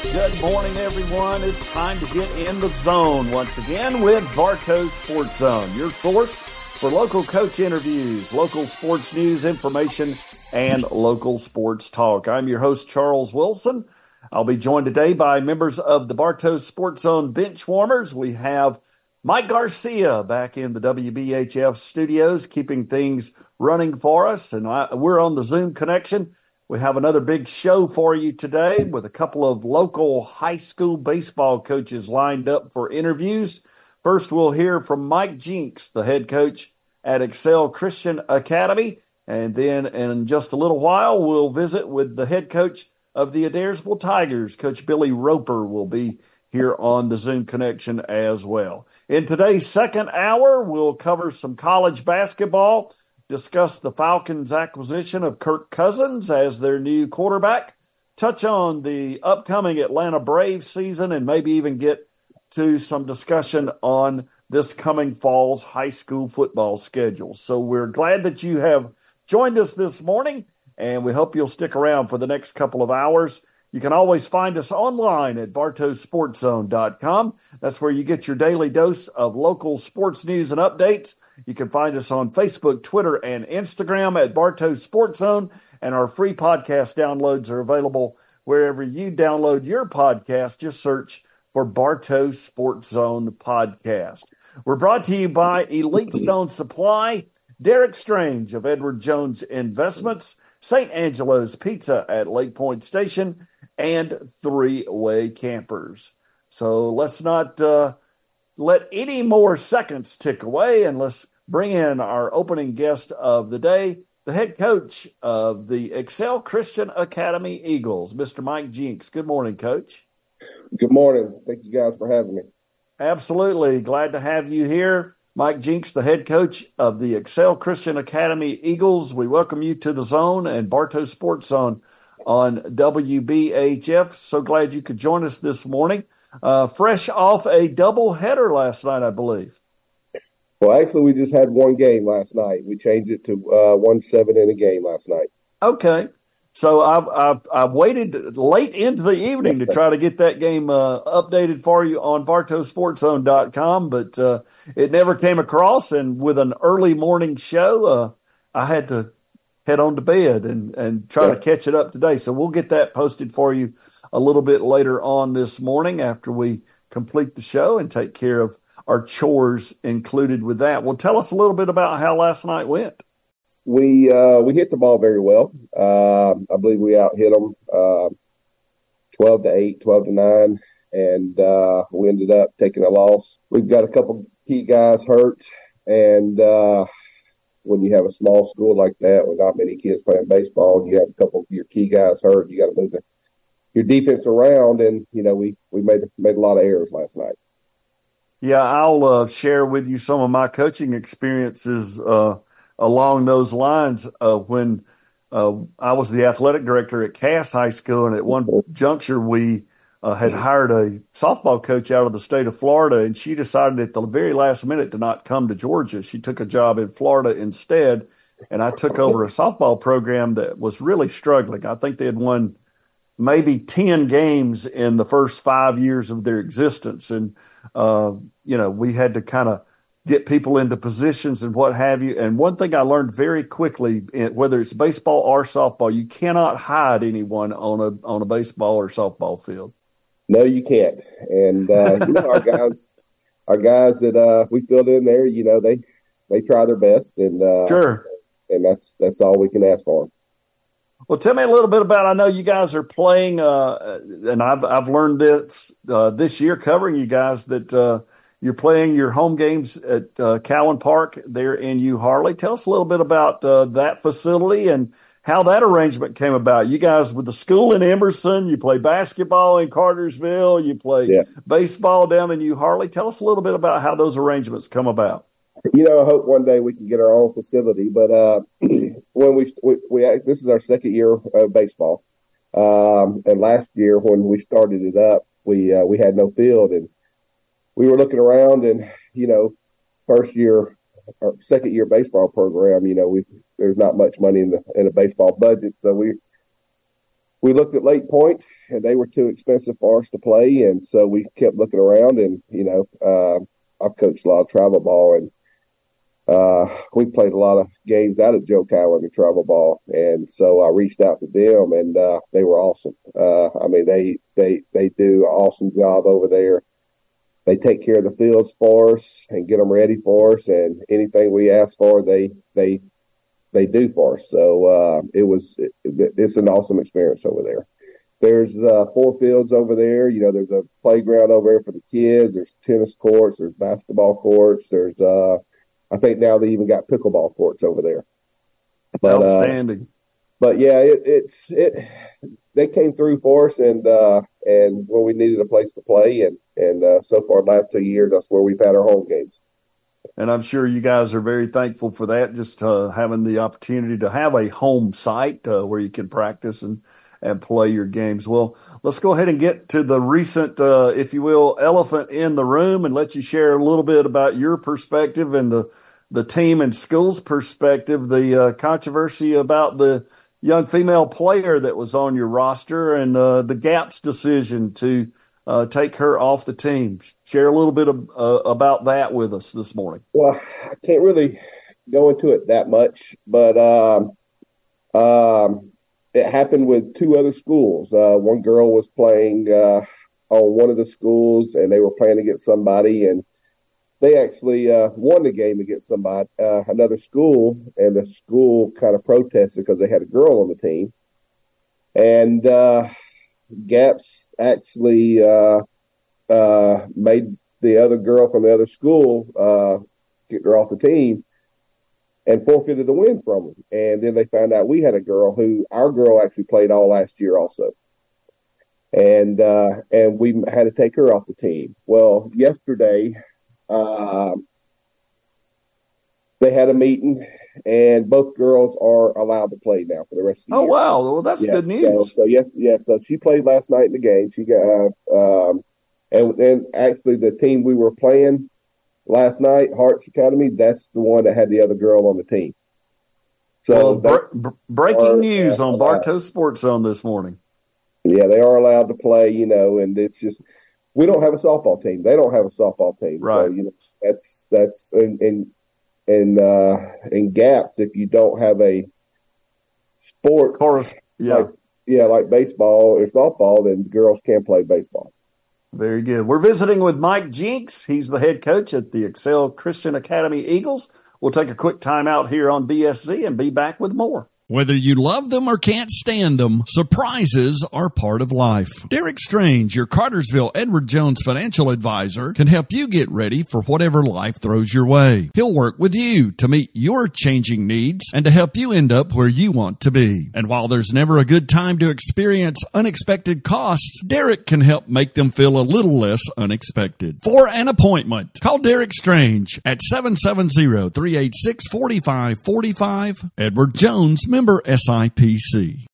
Good morning, everyone. It's time to get in the zone once again with Bartow Sports Zone, your source for local coach interviews, local sports news, information, and local sports talk. I'm your host, Charles Wilson. I'll be joined today by members of the Bartow Sports Zone bench warmers. We have Mike Garcia back in the WBHF studios, keeping things running for us, and we're on the Zoom connection. We have another big show for you today with a couple of local high school baseball coaches lined up for interviews. First, we'll hear from Mike Jinks, the head coach at Excel Christian Academy. And then in just a little while, we'll visit with the head coach of the Adairsville Tigers. Coach Billy Roper will be here on the Zoom connection as well. In today's second hour, we'll cover some college basketball, discuss the Falcons' acquisition of Kirk Cousins as their new quarterback, touch on the upcoming Atlanta Braves season, and maybe even get to some discussion on this coming fall's high school football schedule. So we're glad that you have joined us this morning, and we hope you'll stick around for the next couple of hours. You can always find us online at bartowsportszone.com. That's where you get your daily dose of local sports news and updates. You can find us on Facebook, Twitter, and Instagram at Bartow Sports Zone, and our free podcast downloads are available wherever you download your podcast. Just search for Bartow Sports Zone Podcast. We're brought to you by Elite Stone Supply, Derek Strange of Edward Jones Investments, St. Angelo's Pizza at Lake Point Station, and Three Way Campers. So let's not let any more seconds tick away, and let's bring in our opening guest of the day, the head coach of the Excel Christian Academy Eagles, Mr. Mike Jinks. Good morning, Coach. Good morning. Thank you guys for having me. Absolutely. Glad to have you here. Mike Jinks, the head coach of the Excel Christian Academy Eagles. We welcome you to the Zone and Bartow Sports Zone on WBHF. So glad you could join us this morning. Fresh off a doubleheader last night, I believe. Well, actually, we just had one game last night. We changed it to 1-7 in a game last night. Okay. So I've waited late into the evening to try to get that game updated for you on bartowsportszone.com, but it never came across. And with an early morning show, I had to head on to bed and try to catch it up today. So we'll get that posted for you a little bit later on this morning after we complete the show and take care of our chores included with that. Well, tell us a little bit about how last night went. We hit the ball very well. I believe we out-hit them 12-8, 12-9, and we ended up taking a loss. We've got a couple key guys hurt, and when you have a small school like that with not many kids playing baseball, and you have a couple of your key guys hurt, you got to move your defense around, and we made a lot of errors last night. Yeah, I'll share with you some of my coaching experiences along those lines. When I was the athletic director at Cass High School, and at one juncture we had hired a softball coach out of the state of Florida, and she decided at the very last minute to not come to Georgia. She took a job in Florida instead, and I took over a softball program that was really struggling. I think they had won maybe 10 games in the first 5 years of their existence. And, we had to kind of get people into positions and what have you. And one thing I learned very quickly, whether it's baseball or softball, you cannot hide anyone on a baseball or softball field. No, you can't. And, our guys that we filled in there, they try their best. And sure. And that's all we can ask for them. Well, tell me a little bit about, I know you guys are playing, and I've learned this year covering you guys that you're playing your home games at Cowan Park there in Harley. Tell us a little bit about that facility and how that arrangement came about. You guys with the school in Emerson, you play basketball in Cartersville, you play baseball down in Harley. Tell us a little bit about how those arrangements come about. I hope one day we can get our own facility, but when we this is our second year of baseball, and last year when we started it up, we had no field, and we were looking around, and first year or second year baseball program, there's not much money in a baseball budget, so we we looked at Lake Point, and they were too expensive for us to play, and so we kept looking around. And I've coached a lot of travel ball, and we played a lot of games out of Joe Cower in the travel ball, and so I reached out to them, and they were awesome. I mean, they do an awesome job over there. They take care of the fields for us and get them ready for us, and anything we ask for, they do for us. So it's an awesome experience over there. There's 4 fields over there. You know, there's a playground over there for the kids. There's tennis courts. There's basketball courts. There's I think now they even got pickleball courts over there. But, outstanding. But yeah, they came through for us, and when we needed a place to play, and so far the last 2 years, that's where we've had our home games. And I'm sure you guys are very thankful for that, just having the opportunity to have a home site where you can practice and play your games. Well, let's go ahead and get to the recent, if you will, elephant in the room, and let you share a little bit about your perspective and the team and school's perspective, the controversy about the young female player that was on your roster and the GAP's decision to take her off the team. Share a little bit about that with us this morning. Well, I can't really go into it that much, but it happened with 2 other schools. One girl was playing on one of the schools, and they were playing against somebody, and they actually won the game against somebody, another school, and the school kind of protested because they had a girl on the team. And GAPS actually made the other girl from the other school get her off the team and forfeited the win from them. And then they found out we had a girl our girl actually played all last year also. And we had to take her off the team. Well, yesterday, they had a meeting, and both girls are allowed to play now for the rest of the year. Oh, wow. Well, that's good news. So she played last night in the game. She got, and then actually the team we were playing last night, Hearts Academy, that's the one that had the other girl on the team. So breaking news on Bartow Sports Zone this morning. Yeah, they are allowed to play, and it's just, we don't have a softball team. They don't have a softball team. Right. So, that's in GAPS, if you don't have a sport, like baseball or softball, then girls can play baseball. Very good. We're visiting with Mike Jinks. He's the head coach at the Excel Christian Academy Eagles. We'll take a quick time out here on BSZ and be back with more. Whether you love them or can't stand them, surprises are part of life. Derek Strange, your Cartersville Edward Jones financial advisor, can help you get ready for whatever life throws your way. He'll work with you to meet your changing needs and to help you end up where you want to be. And while there's never a good time to experience unexpected costs, Derek can help make them feel a little less unexpected. For an appointment, call Derek Strange at 770-386-4545. Edward Jones, member SIPC.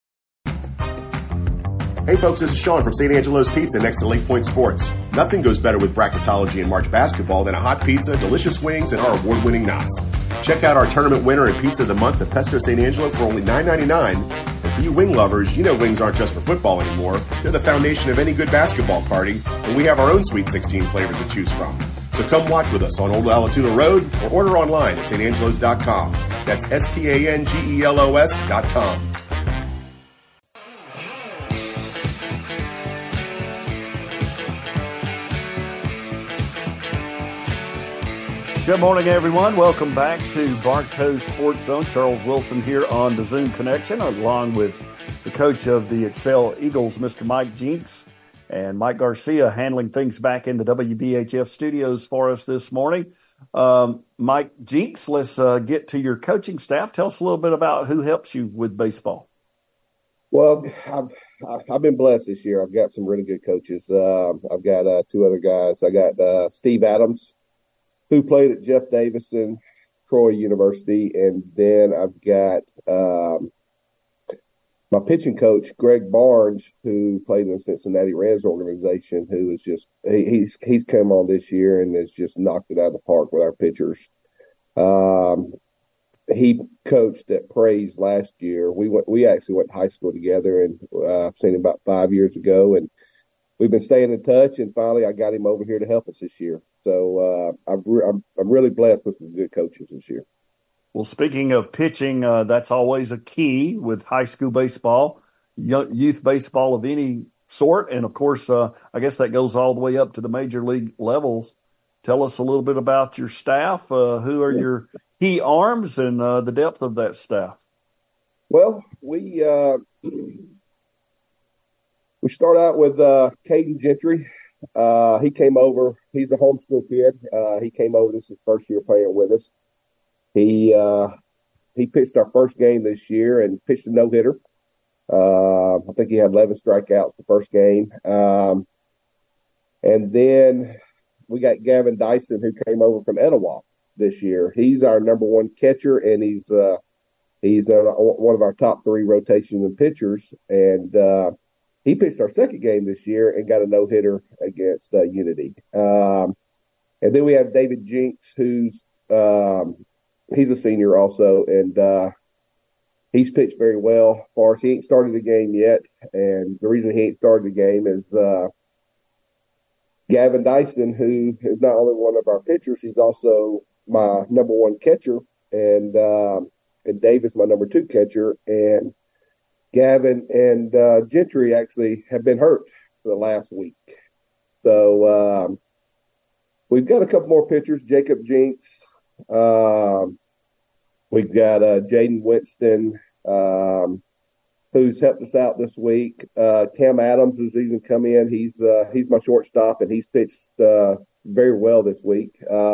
Hey folks, this is Sean from St. Angelo's Pizza next to Lake Point Sports. Nothing goes better with bracketology and March basketball than a hot pizza, delicious wings, and our award-winning knots. Check out our tournament winner and pizza of the month at Pesto St. Angelo for only $9.99. And for you wing lovers, you know wings aren't just for football anymore. They're the foundation of any good basketball party, and we have our own Sweet 16 flavors to choose from. So come watch with us on Old Alatuna Road or order online at stangelos.com. That's STANGELOS.com. Good morning, everyone. Welcome back to Bartow Sports Zone. Charles Wilson here on the Zoom Connection, along with the coach of the Excel Eagles, Mr. Mike Jinks, and Mike Garcia handling things back in the WBHF studios for us this morning. Mike Jinks, let's get to your coaching staff. Tell us a little bit about who helps you with baseball. Well, I've been blessed this year. I've got some really good coaches. I've got 2 other guys. I got Steve Adams, who played at Jeff Davison, Troy University, and then I've got my pitching coach, Greg Barnes, who played in the Cincinnati Reds organization, who is just he's come on this year and has just knocked it out of the park with our pitchers. he coached at Praise last year. We actually went to high school together, and I've seen him about 5 years ago, and we've been staying in touch. And finally, I got him over here to help us this year. So I'm really blessed with some good coaches this year. Well, speaking of pitching, that's always a key with high school baseball, youth baseball of any sort. And, of course, I guess that goes all the way up to the major league levels. Tell us a little bit about your staff. Who are your key arms and the depth of that staff? Well, we start out with Caden Gentry. He came over. He's a homeschool kid. He came over. This is his first year playing with us. He pitched our first game this year and pitched a no-hitter. I think he had 11 strikeouts the first game. And then we got Gavin Dyson, who came over from Etowah this year. He's our number one catcher, and he's one of our top 3 rotations and pitchers. And he pitched our second game this year and got a no-hitter against Unity. And then we have David Jinks, who's he's a senior also, and he's pitched very well for us. He ain't started the game yet, and the reason he ain't started the game is Gavin Dyson, who is not only one of our pitchers, he's also my number one catcher, and David's my number 2 catcher. And Gavin and Gentry actually have been hurt for the last week. So we've got a couple more pitchers, Jacob Jinks. We've got Jaden Winston, who's helped us out this week. Cam Adams has even come in. He's my shortstop, and he's pitched very well this week.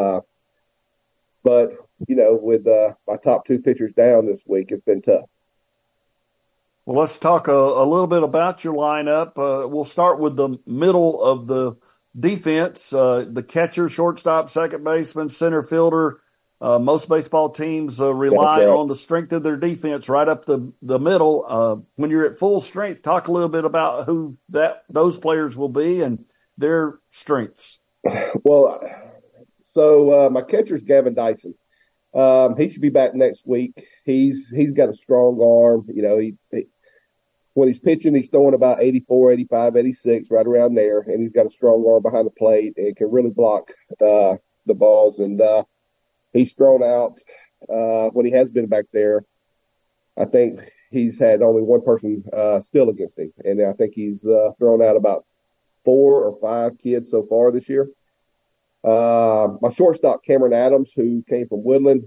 But, with my top 2 pitchers down this week, it's been tough. Well, let's talk a little bit about your lineup. We'll start with the middle of the defense, the catcher, shortstop, second baseman, center fielder. Most baseball teams rely on the strength of their defense right up the middle. When you're at full strength, talk a little bit about who those players will be and their strengths. Well, so my catcher's Gavin Dyson. He should be back next week. He's got a strong arm. When he's pitching, he's throwing about 84, 85, 86, right around there, and he's got a strong arm behind the plate and can really block the balls. And he's thrown out when he has been back there. I think he's had only one person still against him, and I think he's thrown out about 4 or 5 kids so far this year. My shortstop, Cameron Adams, who came from Woodland,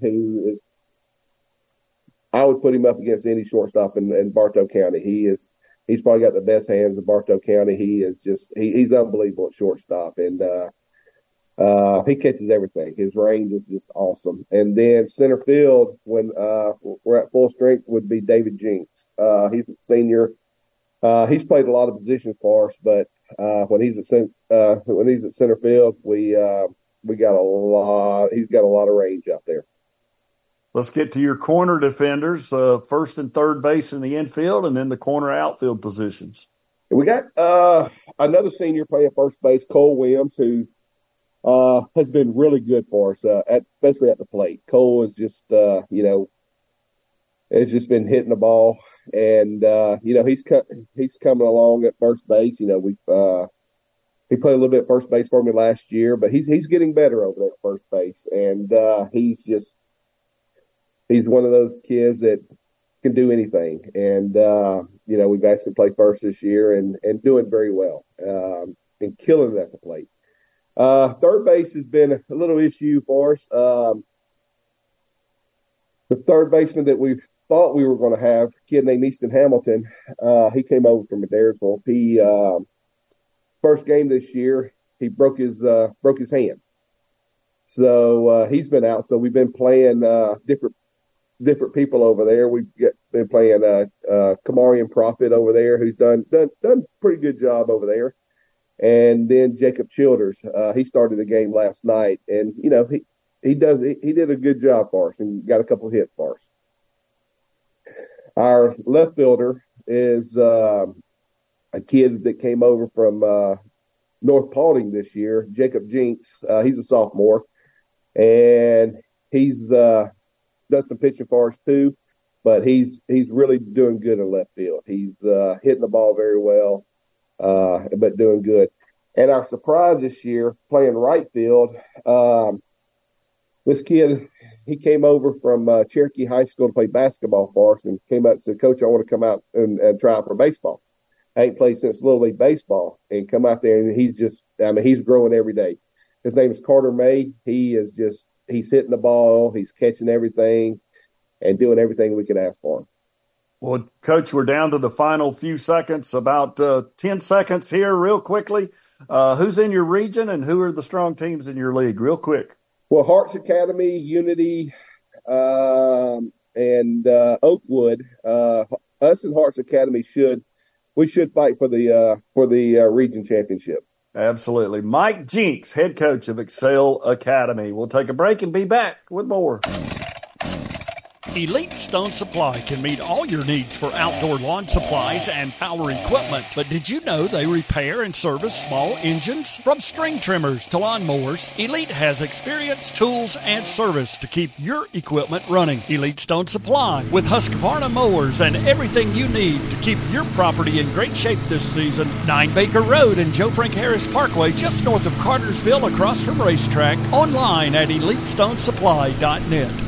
I would put him up against any shortstop in Bartow County. He's probably got the best hands in Bartow County. He's unbelievable at shortstop, and he catches everything. His range is just awesome. And then center field, when we're at full strength, would be David Jinks. He's a senior. He's played a lot of positions for us, but when he's at center field, we got a lot. He's got a lot of range out there. Let's get to your corner defenders, first and third base in the infield, and then the corner outfield positions. We got another senior playing first base, Cole Williams, who has been really good for us, especially at the plate. Cole is just, has just been hitting the ball, and he's coming along at first base. He played a little bit first base for me last year, but he's getting better over there at first base, and he's one of those kids that can do anything. And we've actually played first this year and doing very well, and killing it at the plate. Third base has been a little issue for us. The third baseman that we thought we were going to have, a kid named Easton Hamilton, he came over from Adairsville. He first game this year, he broke his hand. So he's been out. So we've been playing different people over there. We've been playing Kamarian Prophet over there, who's done a pretty good job over there. And then Jacob Childers, he started the game last night, and he did a good job for us and got a couple of hits for us. Our left fielder is a kid that came over from North Paulding this year, Jacob Jinks. He's a sophomore, and he's done some pitching for us too, but he's really doing good in left field. He's hitting the ball very well, but doing good. And our surprise this year, playing right field, this kid, he came over from Cherokee High School to play basketball for us and came out and said, Coach, I want to come out and try out for baseball. I ain't played since Little League Baseball, and come out there, and he's growing every day. His name is Carter May. He's hitting the ball, he's catching everything, and doing everything we could ask for him. Well, Coach, we're down to the final few seconds, about 10 seconds here real quickly. Who's in your region and who are the strong teams in your league? Real quick. Well, Hearts Academy, Unity, and Oakwood. Us and Hearts Academy should fight for the region championship. Absolutely. Mike Jinks, head coach of Excel Academy. We'll take a break and be back with more. Elite Stone Supply can meet all your needs for outdoor lawn supplies and power equipment. But did you know they repair and service small engines? From string trimmers to lawnmowers, Elite has experience, tools, and service to keep your equipment running. Elite Stone Supply with Husqvarna mowers and everything you need to keep your property in great shape this season. 9 Baker Road and Joe Frank Harris Parkway, just north of Cartersville, across from Racetrack. Online at EliteStoneSupply.net.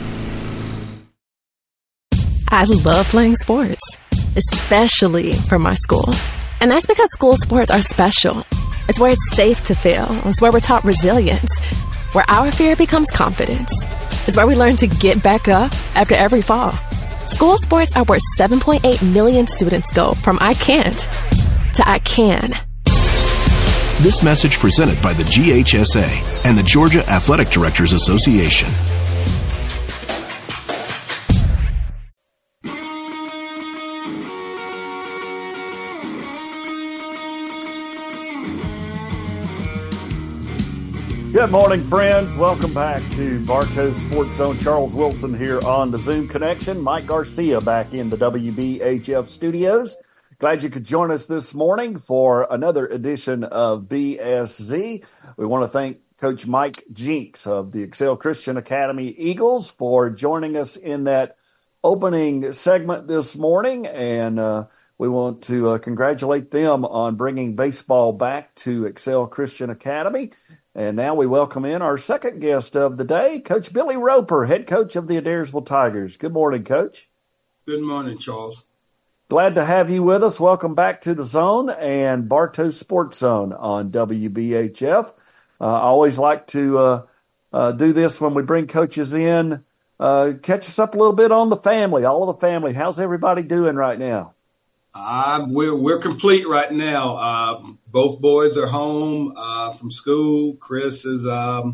I love playing sports, especially for my school. And that's because school sports are special. It's where it's safe to fail. It's where we're taught resilience, where our fear becomes confidence. It's where we learn to get back up after every fall. School sports are where 7.8 million students go from I can't to I can. This message presented by the GHSA and the Georgia Athletic Directors Association. Good morning, friends. Welcome back to Bartow Sports Zone. Charles Wilson here on the Zoom connection. Mike Garcia back in the WBHF studios. Glad you could join us this morning for another edition of BSZ. We want to thank Coach Mike Jinks of the Excel Christian Academy Eagles for joining us in that opening segment this morning. And we want to congratulate them on bringing baseball back to Excel Christian Academy. And now we welcome in our second guest of the day, Coach Billy Roper, head coach of the Adairsville Tigers. Good morning, Coach. Good morning, Charles. Glad to have you with us. Welcome back to the Zone and Bartow Sports Zone on WBHF. I always like to do this when we bring coaches in. Catch us up a little bit on the family, all of the family. How's everybody doing right now? We're complete right now. Both boys are home from school. Chris is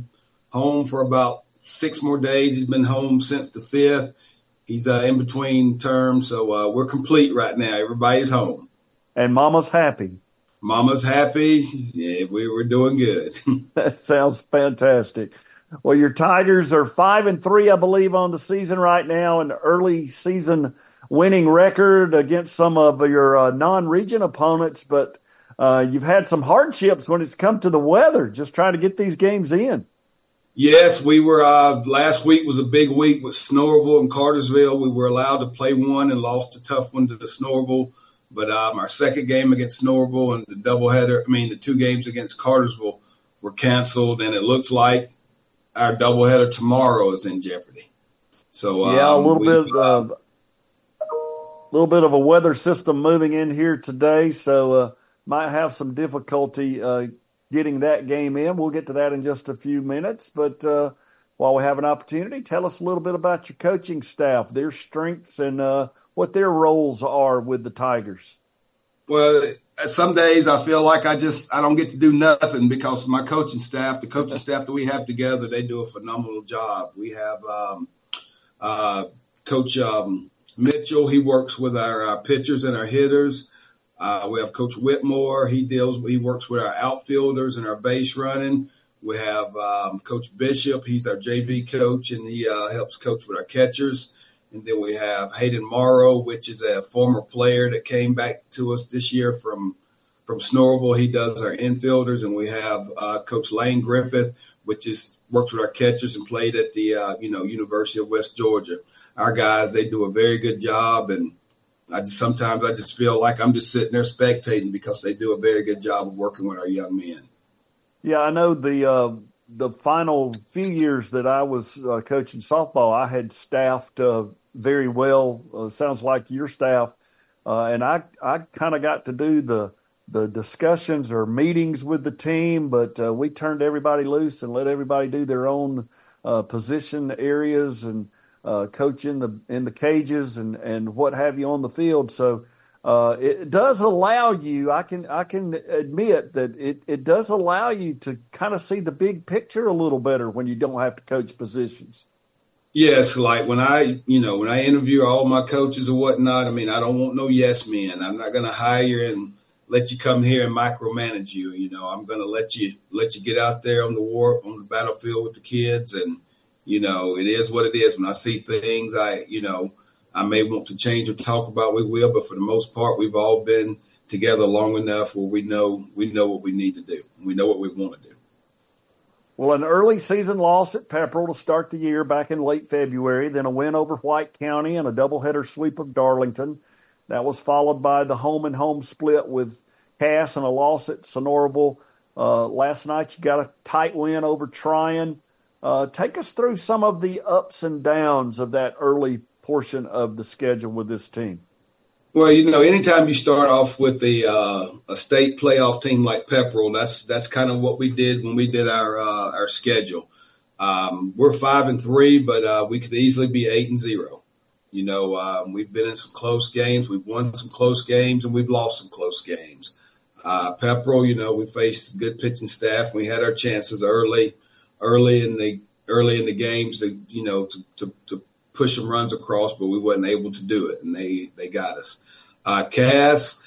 home for about 6 more days. He's been home since the 5th. He's in between terms, so we're complete right now. Everybody's home. And Mama's happy. Mama's happy. Yeah, we're doing good. That sounds fantastic. Well, your Tigers are 5-3, I believe, on the season right now, an early season winning record against some of your non-region opponents, but you've had some hardships when it's come to the weather, just trying to get these games in. Yes, we were last week was a big week with Snorville and Cartersville. We were allowed to play one and lost a tough one to the Snorville. But our second game against Snorville and the 2 games against Cartersville were canceled, and it looks like our doubleheader tomorrow is in jeopardy. So a little bit of a weather system moving in here today, so might have some difficulty getting that game in. We'll get to that in just a few minutes, but while we have an opportunity, tell us a little bit about your coaching staff, their strengths, and what their roles are with the Tigers. Well, some days I feel like I don't get to do nothing because of my coaching staff. The coaching staff that we have together, they do a phenomenal job. We have Coach Mitchell. He works with our pitchers and our hitters. We have Coach Whitmore. He works with our outfielders and our base running. We have Coach Bishop. He's our JV coach, and he helps coach with our catchers. And then we have Hayden Morrow, which is a former player that came back to us this year from Snorville. He does our infielders. And we have Coach Lane Griffith, which works with our catchers and played at the University of West Georgia. our guys, they do a very good job. And sometimes I just feel like I'm just sitting there spectating because they do a very good job of working with our young men. Yeah, I know the final few years that I was coaching softball, I had staffed very well. Sounds like your staff. And I kind of got to do the discussions or meetings with the team, but we turned everybody loose and let everybody do their own position areas and coach in the cages and what have you on the field. So it does allow you, I can admit that it does allow you to kind of see the big picture a little better when you don't have to coach positions. Yes, like when I interview all my coaches and whatnot, I mean, I don't want no yes men. I'm not going to hire and let you come here and micromanage you. I'm going to let you get out there on the battlefield with the kids, and it is what it is. When I see things, I may want to change or talk about, we will, but for the most part, we've all been together long enough where we know what we need to do. We know what we want to do. Well, an early season loss at Pepperell to start the year back in late February, then a win over White County and a doubleheader sweep of Darlington. That was followed by the home-and-home split with Cass and a loss at Sonoraville. Last night you got a tight win over Tryon. Take us through some of the ups and downs of that early portion of the schedule with this team. Well, anytime you start off with a state playoff team like Pepperell, that's kind of what we did when we did our schedule. We're 5-3, but we could easily be 8-0. We've been in some close games, we've won some close games, and we've lost some close games. Pepperell, we faced a good pitching staff. We had our chances early in the games to push some runs across, but we wasn't able to do it, and they got us. Cass,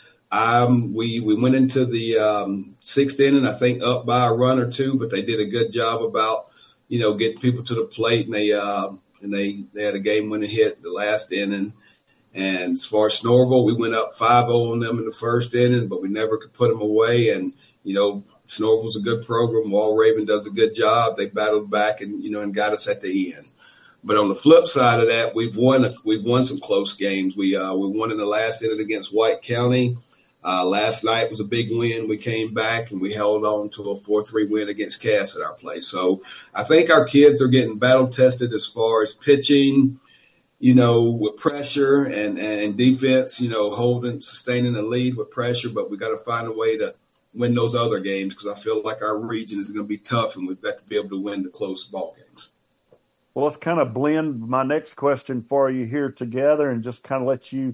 we went into the sixth inning, I think, up by a run or two, but they did a good job about getting people to the plate, and they had a game-winning hit the last inning. And as far as Sonoraville, we went up 5-0 on them in the first inning, but we never could put them away. And Sonoraville's a good program. Walraven does a good job. They battled back and got us at the end. But on the flip side of that, we've won some close games. We won in the last inning against White County. Last night was a big win. We came back and we held on to a 4-3 win against Cass at our place. So I think our kids are getting battle tested as far as pitching, with pressure and defense, sustaining the lead with pressure. But we got to find a way to win those other games because I feel like our region is going to be tough and we've got to be able to win the close ball games. Well, let's kind of blend my next question for you here together and just kind of let you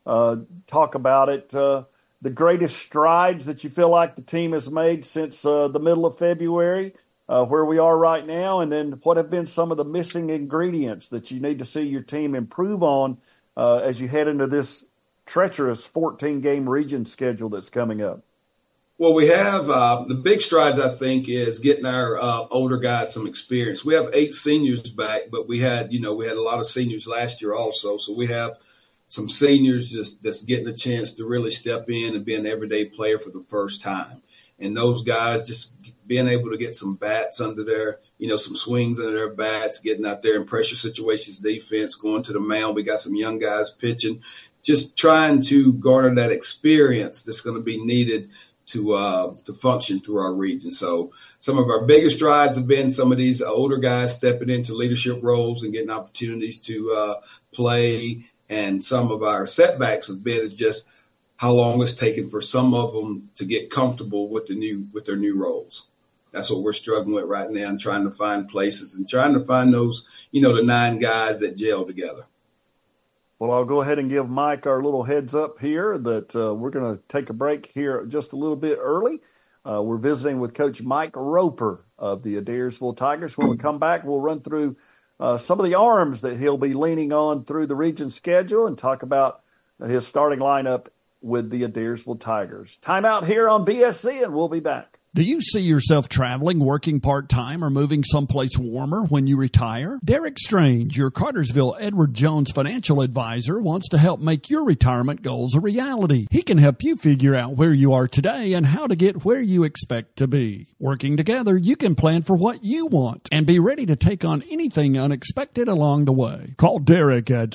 talk about it. The greatest strides that you feel like the team has made since the middle of February, where we are right now, and then what have been some of the missing ingredients that you need to see your team improve on as you head into this treacherous 14-game region schedule that's coming up? Well, we have the big strides, I think, is getting our older guys some experience. We have 8 seniors back, but we had a lot of seniors last year also. So we have some seniors that's getting a chance to really step in and be an everyday player for the first time. And those guys just being able to get some bats under their, some swings under their bats, getting out there in pressure situations, defense, going to the mound. We got some young guys pitching, just trying to garner that experience that's going to be needed to function through our region. So some of our biggest strides have been some of these older guys stepping into leadership roles and getting opportunities to play. And some of our setbacks have been is just how long it's taken for some of them to get comfortable with their new roles. That's what we're struggling with right now, and trying to find places and trying to find those, the 9 guys that gel together. Well, I'll go ahead and give Mike our little heads up here that we're going to take a break here just a little bit early. We're visiting with Coach Mike Roper of the Adairsville Tigers. When we come back, we'll run through some of the arms that he'll be leaning on through the region schedule and talk about his starting lineup with the Adairsville Tigers. Timeout here on BSC, and we'll be back. Do you see yourself traveling, working part-time, or moving someplace warmer when you retire? Derek Strange, your Cartersville Edward Jones financial advisor, wants to help make your retirement goals a reality. He can help you figure out where you are today and how to get where you expect to be. Working together, you can plan for what you want and be ready to take on anything unexpected along the way. Call Derek at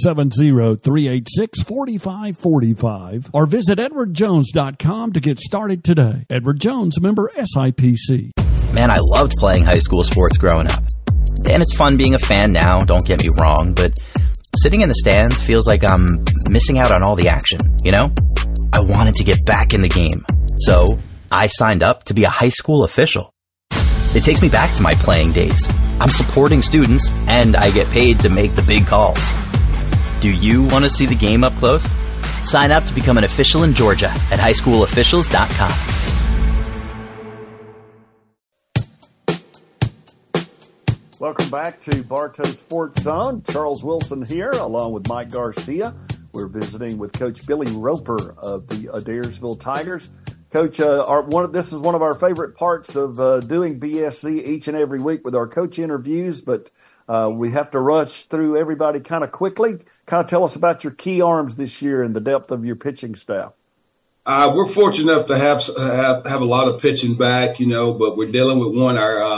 770-386-4545 or visit edwardjones.com to get started today. Edward Jones, member SIPC. Man, I loved playing high school sports growing up. And it's fun being a fan now, don't get me wrong, but sitting in the stands feels like I'm missing out on all the action, you know? I wanted to get back in the game, so I signed up to be a high school official. It takes me back to my playing days. I'm supporting students, and I get paid to make the big calls. Do you want to see the game up close? Sign up to become an official in Georgia at highschoolofficials.com. Welcome back to Bartow Sports Zone. Charles Wilson here, along with Mike Garcia. We're visiting with Coach Billy Roper of the Adairsville Tigers. Coach, this is one of our favorite parts of doing BSC each and every week with our coach interviews, but we have to rush through everybody kind of quickly. Kind of tell us about your key arms this year and the depth of your pitching staff. We're fortunate enough to have a lot of pitching back, but we're dealing with one.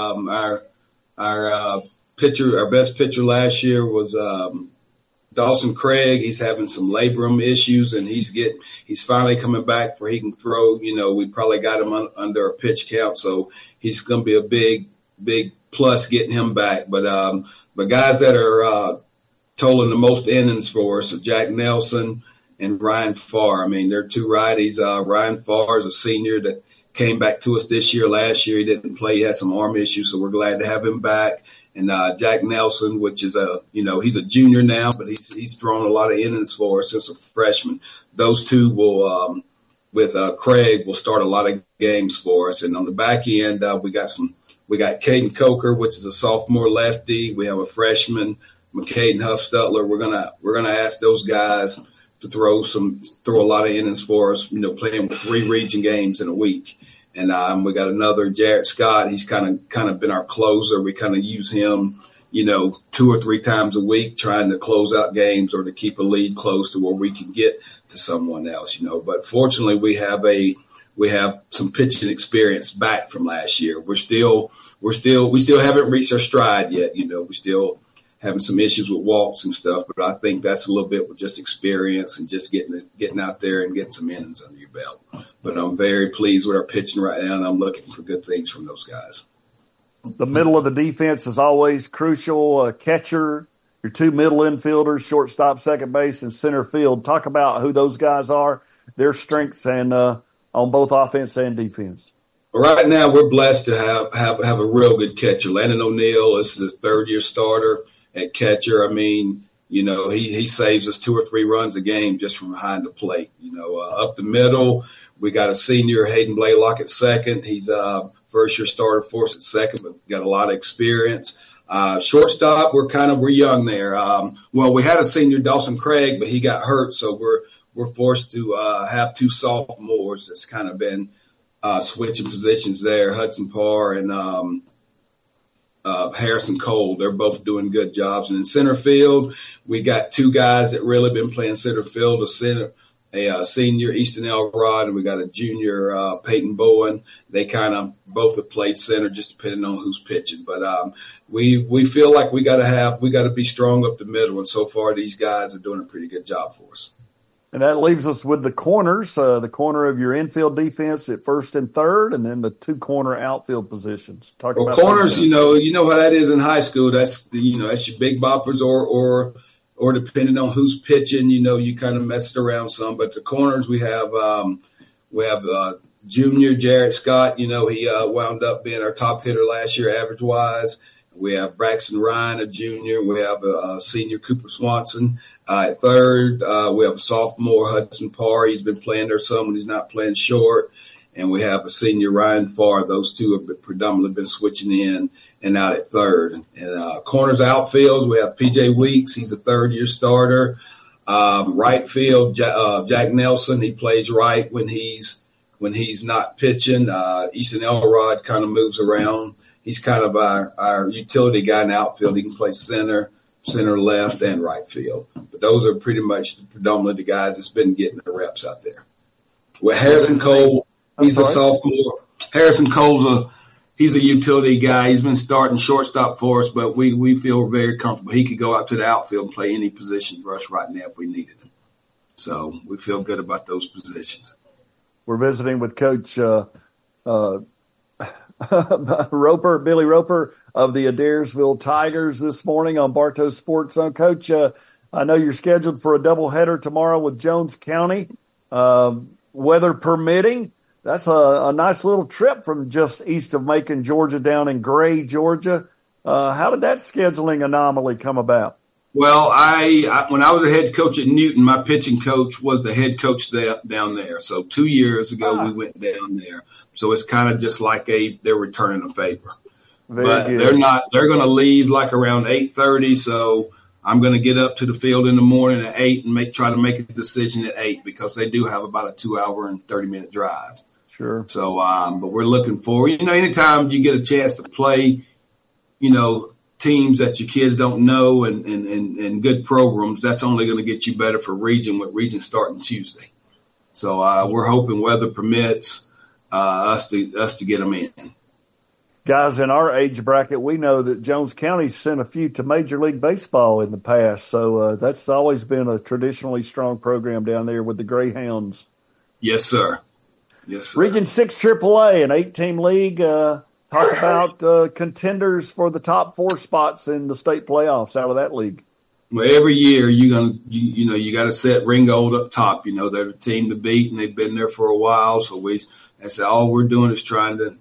Our pitcher, our best pitcher last year was Dawson Craig. He's having some labrum issues, and he's finally coming back where he can throw. We probably got him under a pitch count, so he's going to be a big plus getting him back. But guys that are totaling the most innings for us are Jack Nelson and Ryan Farr. I mean, they're two righties. Ryan Farr is a senior that came back to us this year. Last year he didn't play. He had some arm issues, so we're glad to have him back. And Jack Nelson, which is he's a junior now, but he's thrown a lot of innings for us since a freshman. Those two will, with Craig, will start a lot of games for us. And on the back end, we got Caden Coker, which is a sophomore lefty. We have a freshman, McCaden Huffstutler. We're gonna ask those guys to throw a lot of innings for us. Playing with 3 region games in a week. And we got another Jarrett Scott. He's kind of been our closer. We kind of use him, 2 or 3 times a week, trying to close out games or to keep a lead close to where we can get to someone else, But fortunately, we have some pitching experience back from last year. We still haven't reached our stride yet. We still having some issues with walks and stuff, but I think that's a little bit with just experience and just getting out there and getting some innings under your belt. But I'm very pleased with our pitching right now, and I'm looking for good things from those guys. The middle of the defense is always crucial. Catcher, your 2 middle infielders, shortstop, second base, and center field. Talk about who those guys are, their strengths, and on both offense and defense. Right now, we're blessed to have a real good catcher. Landon O'Neill is the 3rd-year starter at catcher. I mean, he saves us 2 or 3 runs a game just from behind the plate. Up the middle, we got a senior, Hayden Blaylock, at second. He's a first-year starter for us at second, but got a lot of experience. Shortstop, we're young there. We had a senior, Dawson Craig, but he got hurt, so we're forced to have 2 sophomores that's kind of been switching positions there. Hudson Parr and Harrison Cole. They're both doing good jobs. And in center field, we got 2 guys that really been playing center field, a senior, Easton Elrod, and we got a junior, Peyton Bowen. They kind of both have played center, just depending on who's pitching. But we feel like we got to be strong up the middle. And so far, these guys are doing a pretty good job for us. And that leaves us with the corners, the corner of your infield defense at first and third, and then the 2 corner outfield positions. Talk about corners. You know how that is in high school. That's that's your big boppers, or depending on who's pitching, you kind of messed around some. But the corners, we have junior Jarrett Scott. He wound up being our top hitter last year, average wise. We have Braxton Ryan, a junior. We have a senior, Cooper Swanson. At third, we have a sophomore, Hudson Parr. He's been playing there some when he's not playing short. And we have a senior, Ryan Farr. Those 2 have predominantly been switching in and out at third. And corners, outfields, we have P.J. Weeks. He's a 3rd-year starter. Right field, Jack Nelson. He plays right when he's when he's not pitching. Easton Elrod kind of moves around. He's kind of our utility guy in the outfield. He can play center, left, and right field. But those are pretty much predominantly the guys that's been getting the reps out there. Well, Harrison Cole, he's a sophomore. Harrison Cole's he's a utility guy. He's been starting shortstop for us, but we feel very comfortable. He could go out to the outfield and play any position for us right now if we needed him. So we feel good about those positions. We're visiting with Coach Roper, Billy Roper of the Adairsville Tigers this morning on Bartow Sports Zone. Coach, I know you're scheduled for a doubleheader tomorrow with Jones County. Weather permitting, that's a nice little trip from just east of Macon, Georgia, down in Gray, Georgia. How did that scheduling anomaly come about? Well, I when I was a head coach at Newton, my pitching coach was the head coach down there. So 2 years ago, we went down there. So it's kind of just like they're returning a favor. But they're going to leave like around 8:30. So I'm going to get up to the field in the morning at 8 and try to make a decision at 8 because they do have about a 2 hour and 30-minute drive. Sure. So, but we're looking forward. Anytime you get a chance to play, teams that your kids don't know and good programs, that's only going to get you better for region with region starting Tuesday. So we're hoping weather permits us to get them in. Guys in our age bracket, we know that Jones County sent a few to Major League Baseball in the past. So that's always been a traditionally strong program down there with the Greyhounds. Yes, sir. Yes, sir. Region 6 AAA, an 8-team league. Talk about contenders for the top 4 spots in the state playoffs out of that league. Well, every year you got to set Ringgold up top. They're the team to beat, and they've been there for a while. So that's all we're doing is trying to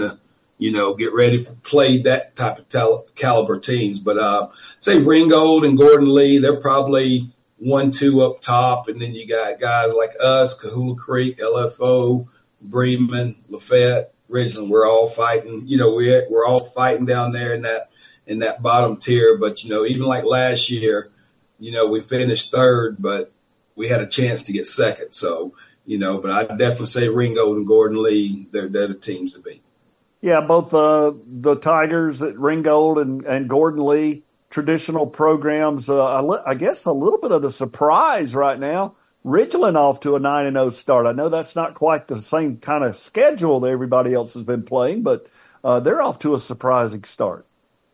get ready to play that type of caliber teams. But say Ringgold and Gordon Lee, they're probably 1-2 up top, and then you got guys like us, Kahula Creek, LFO, Bremen, Lafayette, Ridgeland. We're all fighting. We're all fighting down there in that bottom tier. But even like last year, we finished third, but we had a chance to get second. So but I definitely say Ringgold and Gordon Lee, they're the teams to beat. Yeah, both the Tigers at Ringgold and Gordon Lee, traditional programs. I guess a little bit of the surprise right now, Ridgeland off to a 9-0 start. I know that's not quite the same kind of schedule that everybody else has been playing, but they're off to a surprising start.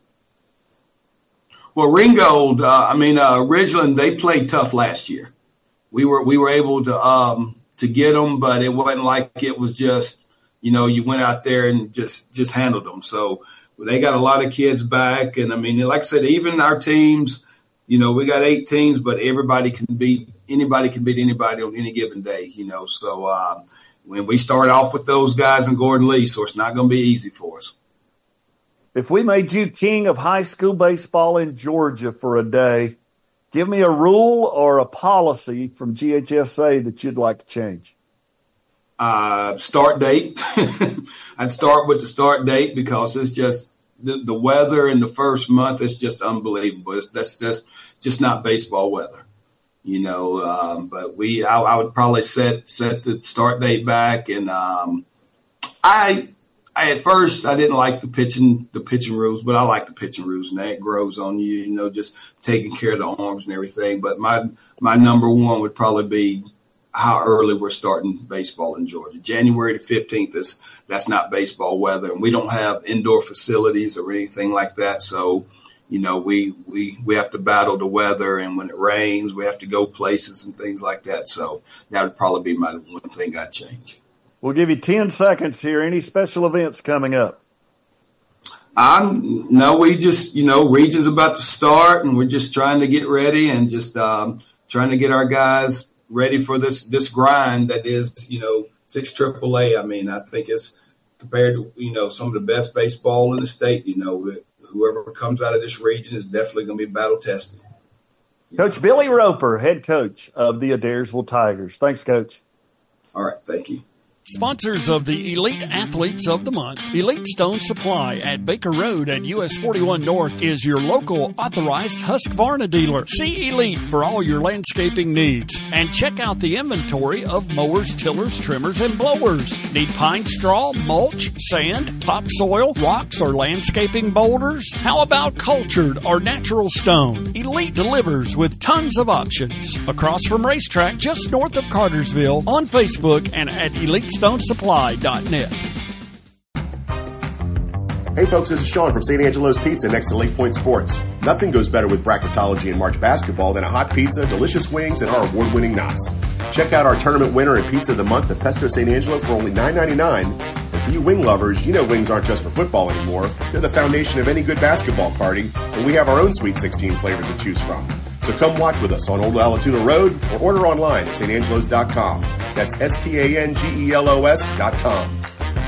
Well, Ringgold, Ridgeland, they played tough last year. We were able to get them, but it wasn't like it was just, you went out there and just handled them. So they got a lot of kids back. And like I said, even our teams, we got 8 teams, but anybody can beat anybody on any given day, So when we start off with those guys in Gordon Lee, so it's not going to be easy for us. If we made you king of high school baseball in Georgia for a day, give me a rule or a policy from GHSA that you'd like to change. Start date. I'd start with the start date because it's just the weather in the first month is just unbelievable. That's just not baseball weather, but I would probably set the start date back. And I at first I didn't like the pitching rules, but I like the pitching rules, and that grows on you, just taking care of the arms and everything. But my number one would probably be how early we're starting baseball in Georgia. January the 15th that's not baseball weather, and we don't have indoor facilities or anything like that. So, we have to battle the weather, and when it rains, we have to go places and things like that. So that would probably be my one thing I'd change. We'll give you 10 seconds here. Any special events coming up? No, we just, region's about to start, and we're just trying to get ready and just trying to get our guys ready for this grind that is, 6 AAA. I think it's compared to, some of the best baseball in the state. Whoever comes out of this region is definitely going to be battle tested. Coach Billy Roper, head coach of the Adairsville Tigers. Thanks, Coach. All right. Thank you. Sponsors of the Elite Athletes of the Month, Elite Stone Supply at Baker Road at US 41 North is your local authorized Husqvarna dealer. See Elite for all your landscaping needs and check out the inventory of mowers, tillers, trimmers, and blowers. Need pine straw, mulch, sand, topsoil, rocks, or landscaping boulders? How about cultured or natural stone? Elite delivers with tons of options. Across from Racetrack, just north of Cartersville, on Facebook and at EliteStoneSupply.net. Hey folks, this is Sean from St. Angelo's Pizza next to Lake Point Sports. Nothing goes better with bracketology and March basketball than a hot pizza, delicious wings, and our award-winning knots. Check out our tournament winner and Pizza of the Month at Pesto St. Angelo for only $9.99. And for you wing lovers, you know wings aren't just for football anymore. They're the foundation of any good basketball party, and we have our own Sweet 16 flavors to choose from. So come watch with us on Old Alatuna Road or order online at stangelos.com. That's STANGELOS.com.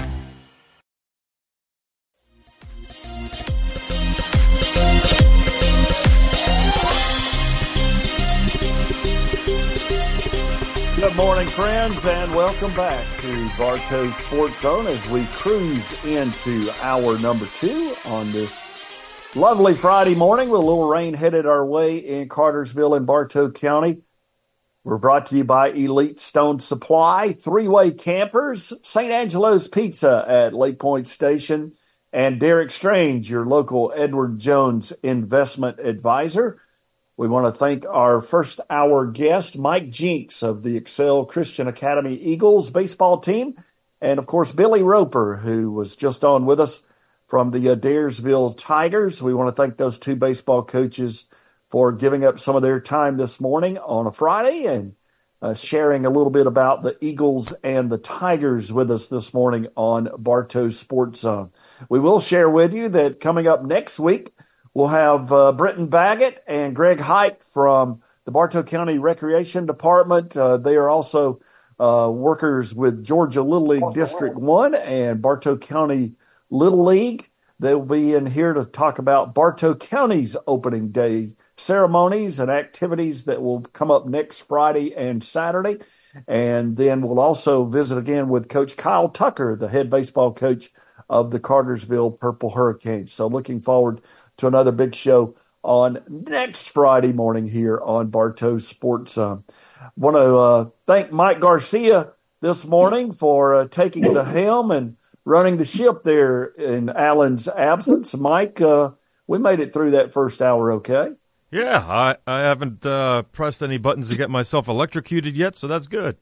Good morning, friends, and welcome back to Bartow Sports Zone as we cruise into hour number 2 on this lovely Friday morning with a little rain headed our way in Cartersville and Bartow County. We're brought to you by Elite Stone Supply, Three-Way Campers, St. Angelo's Pizza at Lake Point Station, and Derek Strange, your local Edward Jones investment advisor. We want to thank our first hour guest, Mike Jinks of the Excel Christian Academy Eagles baseball team, and, of course, Billy Roper, who was just on with us from the Daresville Tigers. We want to thank those two baseball coaches for giving up some of their time this morning on a Friday and sharing a little bit about the Eagles and the Tigers with us this morning on Bartow Sports Zone. We will share with you that coming up next week, we'll have Brenton Baggett and Greg Hite from the Bartow County Recreation Department. They are also workers with Georgia Little League District 1 and Bartow County Little League. They'll be in here to talk about Bartow County's opening day ceremonies and activities that will come up next Friday and Saturday. And then we'll also visit again with Coach Kyle Tucker, the head baseball coach of the Cartersville Purple Hurricanes. So looking forward to another big show on next Friday morning here on Bartow Sports Zone. Want to thank Mike Garcia this morning for taking the helm and running the ship there in Alan's absence. Mike, we made it through that first hour okay? Yeah, I haven't pressed any buttons to get myself electrocuted yet, so that's good.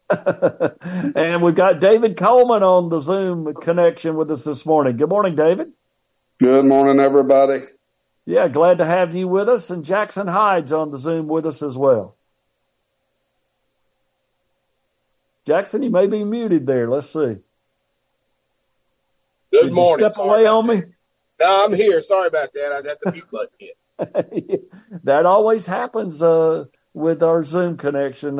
And we've got David Coleman on the Zoom connection with us this morning. Good morning, David. Good morning, everybody. Yeah, glad to have you with us. And Jackson Hyde's on the Zoom with us as well. Jackson, you may be muted there. Let's see. Good morning. Step away on me? No, I'm here. Sorry about that. I had the mute button hit. That always happens with our Zoom connection.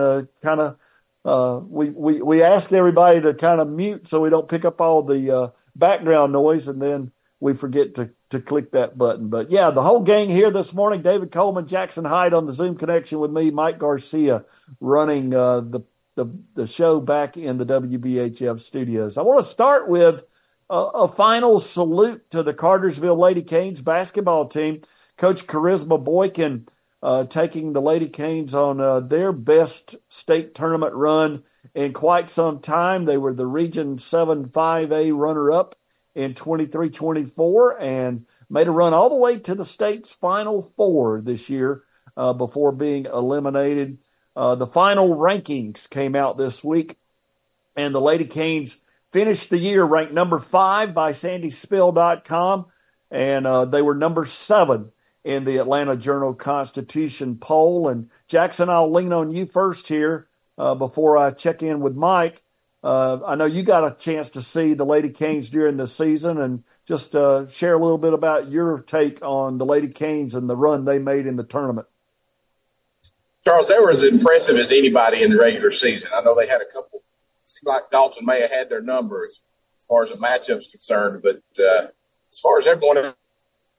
We ask everybody to kind of mute so we don't pick up all the background noise, and then we forget to click that button. But, yeah, the whole gang here this morning, David Coleman, Jackson Hyde on the Zoom connection with me, Mike Garcia running the show back in the WBHF studios. I want to start with a final salute to the Cartersville Lady Canes basketball team. Coach Charisma Boykin taking the Lady Canes on their best state tournament run in quite some time. They were the Region 7 5A runner-up in 23-24 and made a run all the way to the state's Final Four this year before being eliminated. The final rankings came out this week, and the Lady Canes finished the year ranked number 5 by SandySpill.com, and they were number 7 in the Atlanta Journal-Constitution poll. And Jackson, I'll lean on you first here before I check in with Mike. I know you got a chance to see the Lady Canes during the season, and just share a little bit about your take on the Lady Canes and the run they made in the tournament. Charles, they were as impressive as anybody in the regular season. I know they had a couple. Seemed like Dalton may have had their numbers as far as the matchup's concerned, but as far as everyone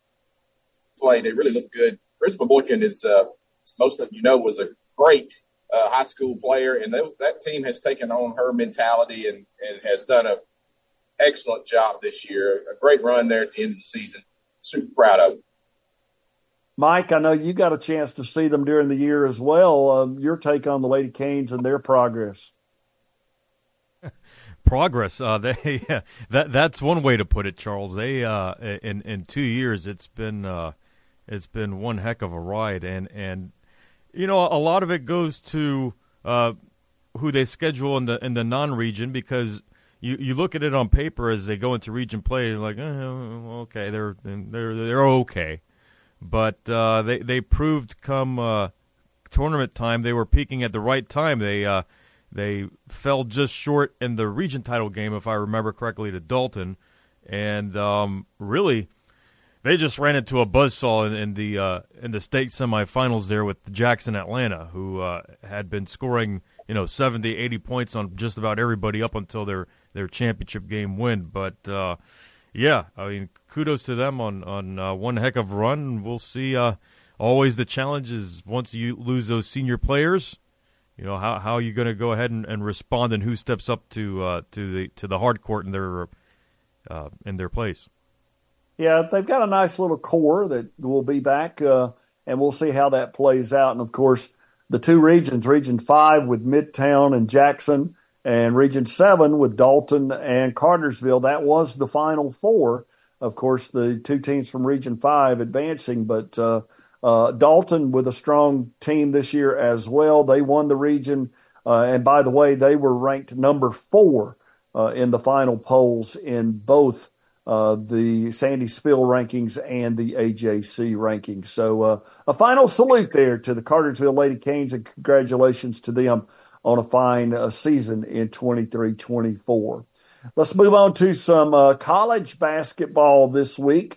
played, they really looked good. Charisma Boykin is, most of you know, was a great high school player, and that team has taken on her mentality and has done an excellent job this year. A great run there at the end of the season. Super proud of them. Mike, I know you got a chance to see them during the year as well. Your take on the Lady Canes and their progress? Progress. That's one way to put it, Charles. They in 2 years, it's been one heck of a ride, and a lot of it goes to who they schedule in the non-region, because you look at it on paper as they go into region play, you're like, okay, they're okay. But they proved come tournament time they were peaking at the right time. They fell just short in the region title game, if I remember correctly, to Dalton, and really they just ran into a buzzsaw in the state semifinals there with Jackson Atlanta, who had been scoring 70, 80 points on just about everybody up until their championship game win. But yeah, I mean, kudos to them on one heck of a run. We'll see. Always the challenge is once you lose those senior players, how are you going to go ahead and respond, and who steps up to the hard court in their place. Yeah, they've got a nice little core that will be back, and we'll see how that plays out. And of course, the two regions, Region 5 with Midtown and Jackson, and Region 7 with Dalton and Cartersville. That was the Final Four. Of course, the two teams from Region 5 advancing, but Dalton with a strong team this year as well. They won the region, and by the way, they were ranked number 4 in the final polls in both the Sandy Spill rankings and the AJC rankings. So a final salute there to the Cartersville Lady Canes, and congratulations to them on a fine season in 23-24. Let's move on to some college basketball this week.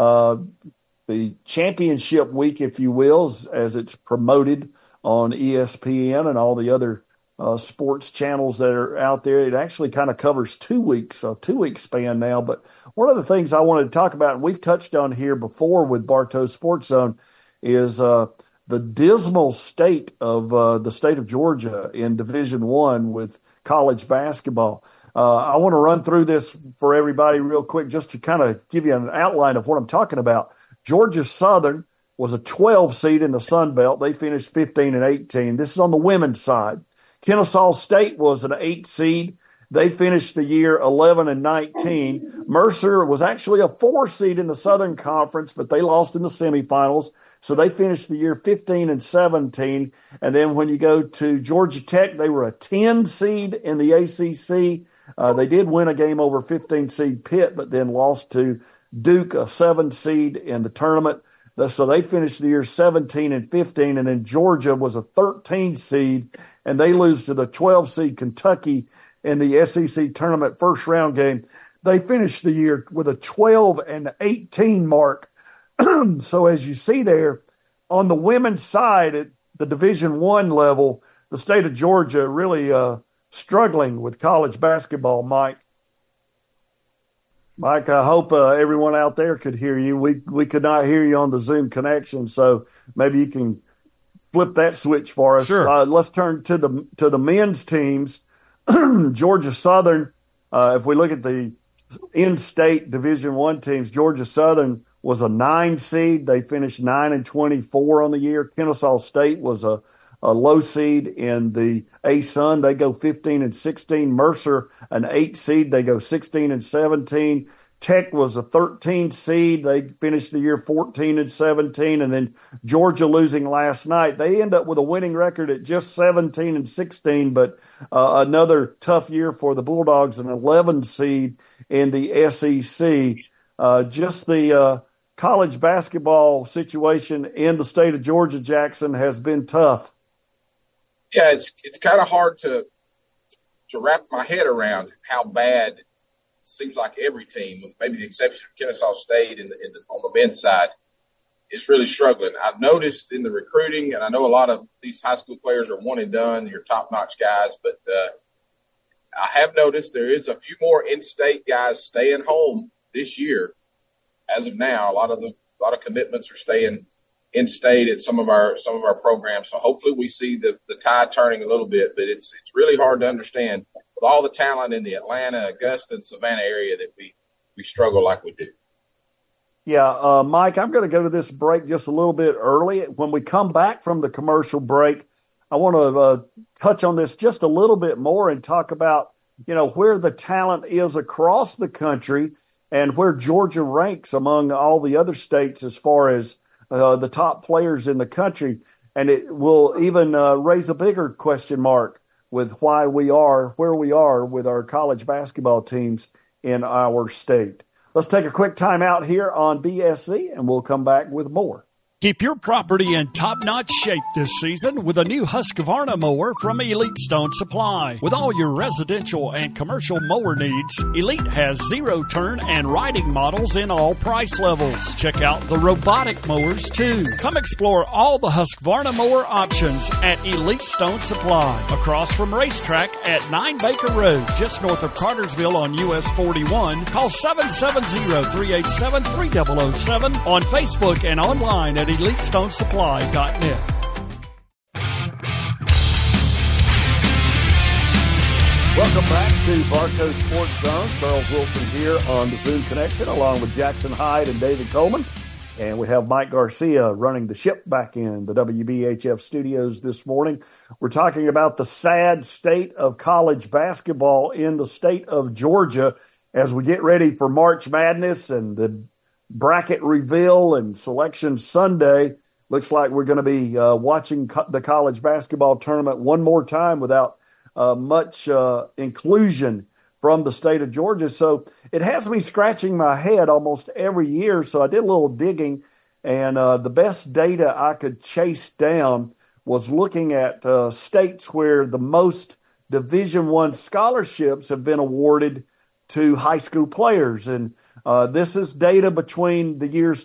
The championship week, if you will, as it's promoted on ESPN and all the other sports channels that are out there. It actually kind of covers 2 weeks, a 2-week span now. But one of the things I wanted to talk about, and we've touched on here before with Bartow Sports Zone, is the dismal state of the state of Georgia in Division I with college basketball. I want to run through this for everybody real quick just to kind of give you an outline of what I'm talking about. Georgia Southern was a 12 seed in the Sun Belt. They finished 15-18. This is on the women's side. Kennesaw State was an 8 seed. They finished the year 11-19. Mercer was actually a 4 seed in the Southern Conference, but they lost in the semifinals. So they finished the year 15-17. And then when you go to Georgia Tech, they were a 10 seed in the ACC. They did win a game over 15 seed Pitt, but then lost to Duke, a 7 seed in the tournament. So they finished the year 17-15. And then Georgia was a 13 seed, and they lose to the 12 seed Kentucky in the SEC tournament first round game. They finished the year with a 12-18 mark. So as you see there, on the women's side at the Division I level, the state of Georgia really struggling with college basketball, Mike. Mike, I hope everyone out there could hear you. We could not hear you on the Zoom connection, so maybe you can flip that switch for us. Sure. Let's turn to the men's teams. Georgia Southern, if we look at the in-state Division I teams, Georgia Southern was a 9 seed. They finished 9-24 on the year. Kennesaw State was a low seed in the A-Sun. They go 15-16. Mercer, an 8 seed. They go 16-17. Tech was a 13 seed. They finished the year 14-17. And then Georgia losing last night. They end up with a winning record at just 17-16, but another tough year for the Bulldogs, an 11 seed in the SEC. Just the college basketball situation in the state of Georgia, Jackson, has been tough. Yeah, it's kind of hard to wrap my head around how bad. Seems like every team, with maybe the exception of Kennesaw State on the men's side, is really struggling. I've noticed in the recruiting, and I know a lot of these high school players are one and done, your top-notch guys, but I have noticed there is a few more in-state guys staying home this year. As of now, a lot of commitments are staying in state at some of our programs. So hopefully we see the tide turning a little bit, but it's really hard to understand with all the talent in the Atlanta, Augusta, and Savannah area that we struggle like we do. Yeah, Mike, I'm going to go to this break just a little bit early. When we come back from the commercial break, I want to touch on this just a little bit more and talk about, where the talent is across the country and where Georgia ranks among all the other states as far as the top players in the country. And it will even raise a bigger question mark with why we are where we are with our college basketball teams in our state. Let's take a quick time out here on BSC, and we'll come back with more. Keep your property in top-notch shape this season with a new Husqvarna mower from Elite Stone Supply. With all your residential and commercial mower needs, Elite has zero-turn and riding models in all price levels. Check out the robotic mowers, too. Come explore all the Husqvarna mower options at Elite Stone Supply, across from Racetrack at 9 Baker Road, just north of Cartersville on US 41. Call 770-387-3007 on Facebook and online at EliteStoneSupply.net. Welcome back to Bartow Sports Zone. Charles Wilson here on the Zoom connection, along with Jackson Hyde and David Coleman. And we have Mike Garcia running the ship back in the WBHF studios this morning. We're talking about the sad state of college basketball in the state of Georgia as we get ready for March Madness and the bracket reveal and selection Sunday. Looks like we're going to be watching the college basketball tournament one more time without much inclusion from the state of Georgia. So it has me scratching my head almost every year. So I did a little digging, and the best data I could chase down was looking at states where the most Division I scholarships have been awarded to high school players. And this is data between the years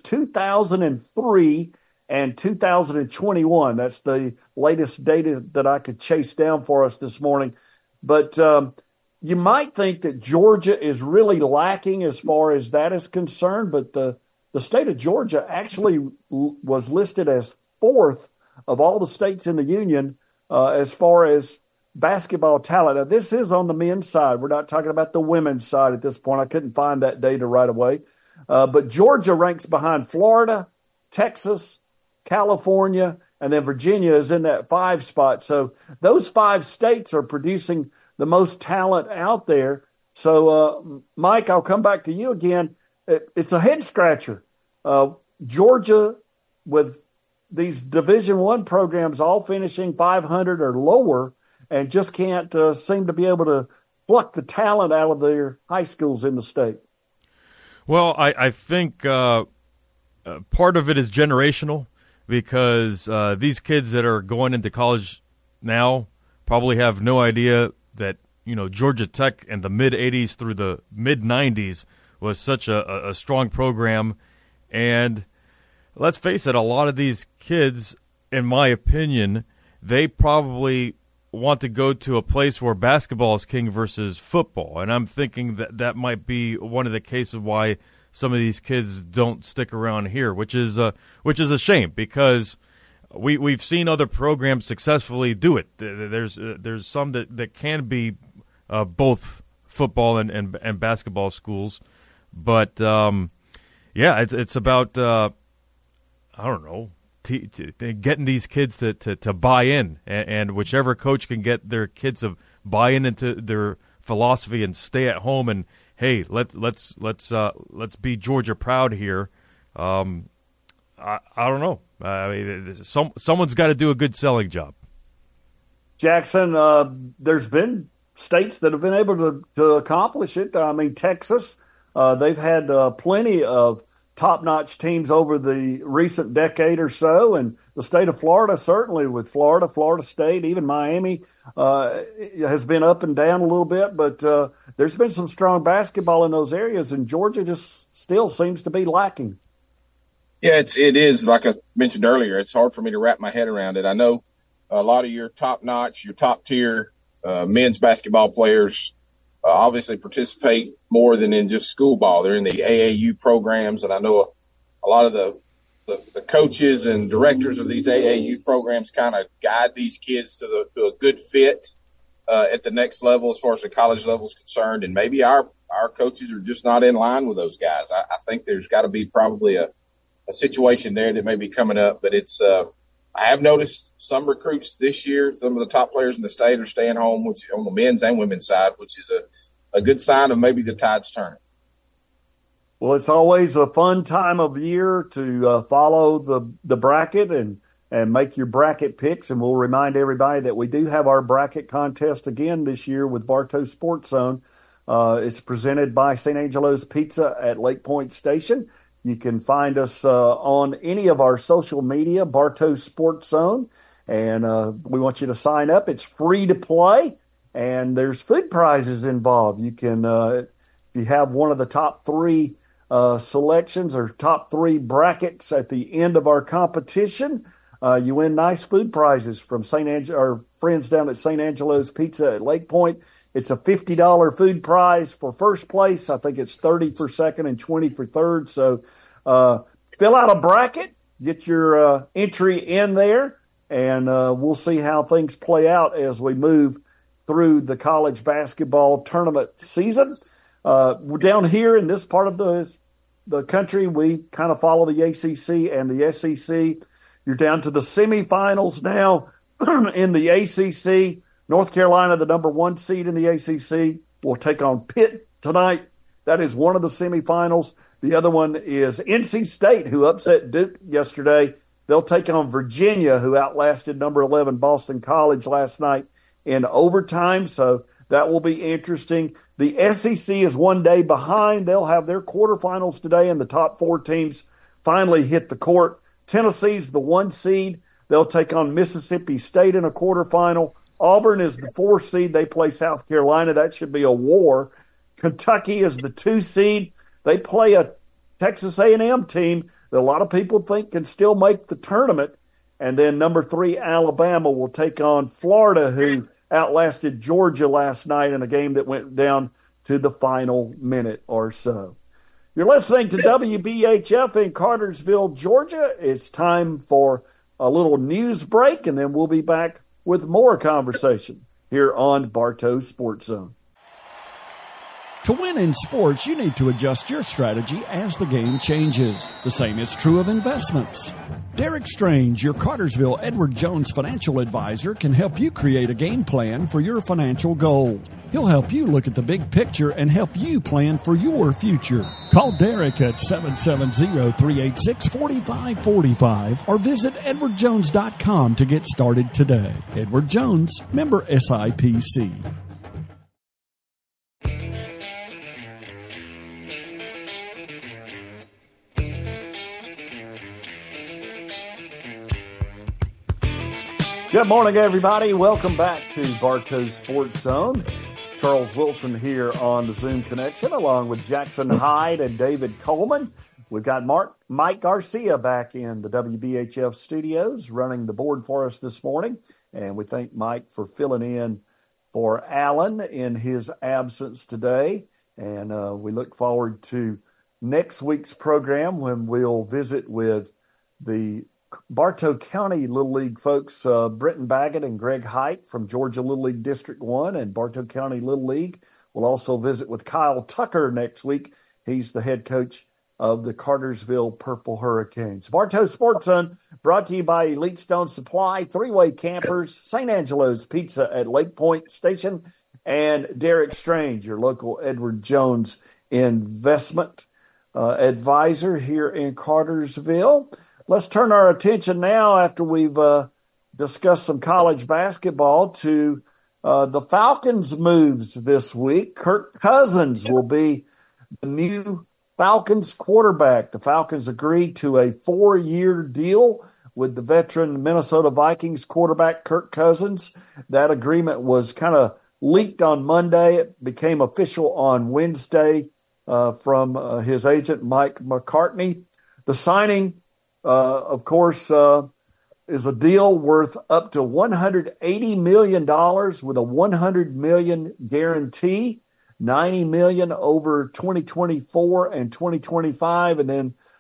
2003 and 2021. That's the latest data that I could chase down for us this morning. But you might think that Georgia is really lacking as far as that is concerned, but the state of Georgia actually was listed as fourth of all the states in the union as far as basketball talent. Now, this is on the men's side. We're not talking about the women's side at this point. I couldn't find that data right away. But Georgia ranks behind Florida, Texas, California, and then Virginia is in that 5 spot. So those 5 states are producing the most talent out there. So, Mike, I'll come back to you again. It's a head scratcher. Georgia, with these Division I programs all finishing 500 or lower, and just can't seem to be able to pluck the talent out of their high schools in the state. Well, I think part of it is generational, because these kids that are going into college now probably have no idea that, Georgia Tech in the mid-'80s through the mid-'90s was such a strong program. And let's face it, a lot of these kids, in my opinion, they probably want to go to a place where basketball is king versus football. And I'm thinking that might be one of the cases why some of these kids don't stick around here, which is a shame, because we've seen other programs successfully do it. There's some that can be both football and basketball schools, but it's about I don't know, getting these kids to buy in, and whichever coach can get their kids to buy into their philosophy and stay at home and, hey, let's be Georgia proud here. I don't know. I mean, someone's got to do a good selling job. Jackson, there's been states that have been able to accomplish it. I mean, Texas, they've had plenty of top-notch teams over the recent decade or so, and the state of Florida, certainly with Florida State, even Miami has been up and down a little bit, but there's been some strong basketball in those areas, and Georgia just still seems to be lacking. Yeah, it is, like I mentioned earlier, it's hard for me to wrap my head around it. I know a lot of your top-notch, your top-tier men's basketball players obviously participate more than in just school ball. They're in the AAU programs, and I know a lot of the the coaches and directors of these AAU programs kind of guide these kids to a good fit at the next level as far as the college level is concerned. And maybe our coaches are just not in line with those guys. I think there's got to be probably a situation there that may be coming up. But it's I have noticed some recruits this year, some of the top players in the state are staying home, which on the men's and women's side, which is a good sign of maybe the tide's turning. Well, it's always a fun time of year to follow the bracket and make your bracket picks. And we'll remind everybody that we do have our bracket contest again this year with Bartow Sports Zone. It's presented by St. Angelo's Pizza at Lake Point Station. You can find us on any of our social media, Bartow Sports Zone. And we want you to sign up. It's free to play, and there's food prizes involved. You can, if you have one of the top three selections or top three brackets at the end of our competition, you win nice food prizes from our friends down at St. Angelo's Pizza at Lake Point. It's a $50 food prize for first place. I think it's $30 for second and $20 for third. So fill out a bracket, get your entry in there, and we'll see how things play out as we move through the college basketball tournament season. We're down here in this part of the country. We kind of follow the ACC and the SEC. You're down to the semifinals now in the ACC. North Carolina, the number one seed in the ACC, will take on Pitt tonight. That is one of the semifinals. The other one is NC State, who upset Duke yesterday. They'll take on Virginia, who outlasted number 11 Boston College last night in overtime. So that will be interesting. The SEC is one day behind. They'll have their quarterfinals today, and the top four teams finally hit the court. Tennessee's the one seed. They'll take on Mississippi State in a quarterfinal. Auburn is the 4 seed. They play South Carolina. That should be a war. Kentucky is the 2 seed. They play a Texas A&M team that a lot of people think can still make the tournament. And then number 3, Alabama, will take on Florida, who outlasted Georgia last night in a game that went down to the final minute or so. You're listening to WBHF in Cartersville, Georgia. It's time for a little news break, and then we'll be back with more conversation here on Bartow Sports Zone. To win in sports, you need to adjust your strategy as the game changes. The same is true of investments. Derek Strange, your Cartersville Edward Jones financial advisor, can help you create a game plan for your financial goals. He'll help you look at the big picture and help you plan for your future. Call Derek at 770-386-4545 or visit edwardjones.com to get started today. Edward Jones, member SIPC. Good morning, everybody. Welcome back to Bartow Sports Zone. Charles Wilson here on the Zoom connection, along with Jackson Hyde and David Coleman. We've got Mike Garcia back in the WBHF studios running the board for us this morning. And we thank Mike for filling in for Alan in his absence today. And we look forward to next week's program when we'll visit with the Bartow County Little League folks, Britton Baggett and Greg Height from Georgia Little League District 1 and Bartow County Little League. We'll also visit with Kyle Tucker next week. He's the head coach of the Cartersville Purple Hurricanes. Bartow Sports Zone brought to you by Elite Stone Supply, Three-Way Campers, St. Angelo's Pizza at Lake Point Station, and Derek Strange, your local Edward Jones investment advisor here in Cartersville. Let's turn our attention now, after we've discussed some college basketball, to the Falcons' moves this week. Kirk Cousins will be the new Falcons quarterback. The Falcons agreed to a 4-year deal with the veteran Minnesota Vikings quarterback Kirk Cousins. That agreement was kind of leaked on Monday. It became official on Wednesday from his agent, Mike McCartney. The signing, of course, is a deal worth up to $180 million with a $100 million guarantee, $90 million over 2024 and 2025, and then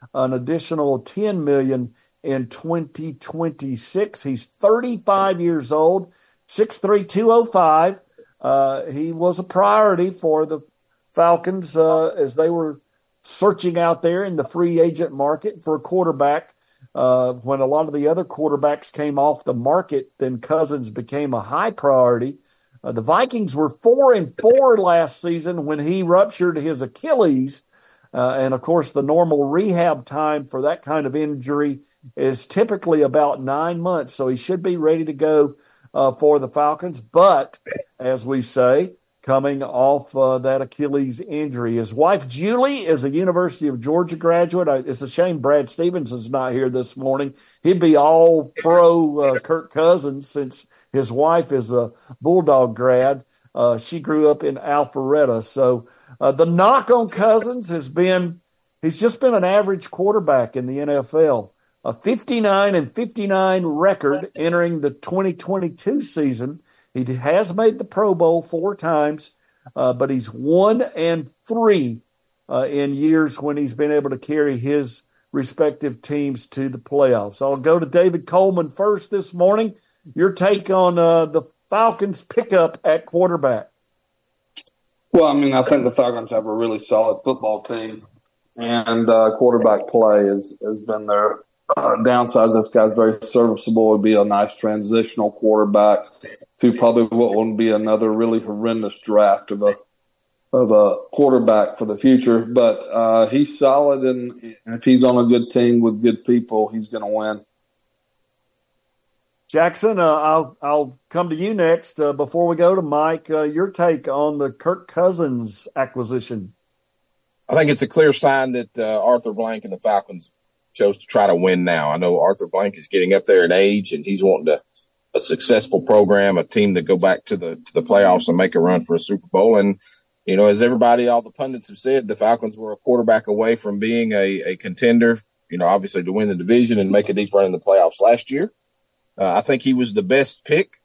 an additional $10 million in 2026. He's 35 years old, 6'3", 205. He was a priority for the Falcons as they were searching out there in the free agent market for a quarterback. When a lot of the other quarterbacks came off the market, then Cousins became a high priority. The Vikings were 4-4 last season when he ruptured his Achilles. And, of course, the normal rehab time for that kind of injury is typically about 9 months. So he should be ready to go for the Falcons. But, as we say, coming off that Achilles injury. His wife, Julie, is a University of Georgia graduate. It's a shame Brad Stevenson's not here this morning. He'd be all pro Kirk Cousins since his wife is a Bulldog grad. She grew up in Alpharetta. So the knock on Cousins has been he's just been an average quarterback in the NFL. A 59-59 record entering the 2022 season. He has made the Pro Bowl 4 times, but he's 1-3 in years when he's been able to carry his respective teams to the playoffs. I'll go to David Coleman first this morning. Your take on the Falcons pickup at quarterback? Well, I mean, I think the Falcons have a really solid football team, and quarterback play has been their downside. This guy's very serviceable. Would be a nice transitional quarterback to probably what will be another really horrendous draft of a quarterback for the future. But he's solid, and if he's on a good team with good people, he's going to win. Jackson, I'll come to you next. Before we go to Mike, your take on the Kirk Cousins acquisition. I think it's a clear sign that Arthur Blank and the Falcons chose to try to win now. I know Arthur Blank is getting up there in age, and he's wanting a successful program, a team that go back to the playoffs and make a run for a Super Bowl. And, you know, as everybody, all the pundits have said, the Falcons were a quarterback away from being a contender, you know, obviously to win the division and make a deep run in the playoffs last year. I think he was the best pick.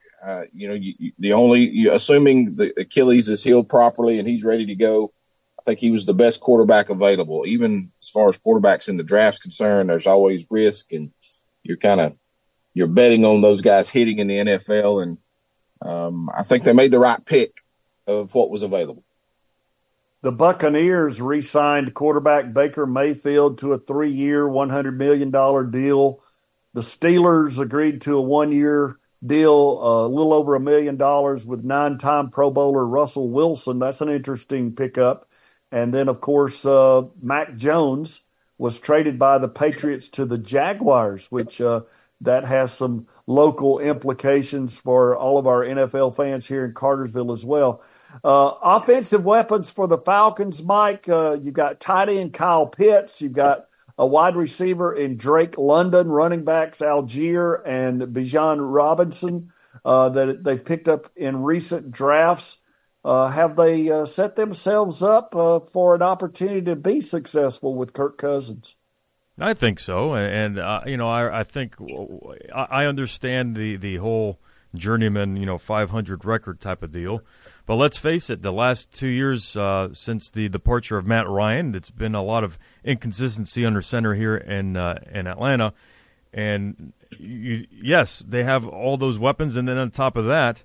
Assuming the Achilles is healed properly and he's ready to go, I think he was the best quarterback available. Even as far as quarterbacks in the draft's concerned, there's always risk, and you're betting on those guys hitting in the NFL. And I think they made the right pick of what was available. The Buccaneers re-signed quarterback Baker Mayfield to a 3-year, $100 million deal. The Steelers agreed to a 1-year deal, a little over $1 million with 9-time Pro Bowler Russell Wilson. That's an interesting pickup. And then, of course, Mac Jones was traded by the Patriots to the Jaguars, which that has some local implications for all of our NFL fans here in Cartersville as well. Offensive weapons for the Falcons, Mike. You've got tight end Kyle Pitts. You've got a wide receiver in Drake London, running backs Algier and Bijan Robinson that they've picked up in recent drafts. Have they set themselves up for an opportunity to be successful with Kirk Cousins? I think so, and I think I understand the whole journeyman 500 record type of deal. But let's face it, the last 2 years since the departure of Matt Ryan, it's been a lot of inconsistency under center here in Atlanta. And yes, they have all those weapons, and then on top of that,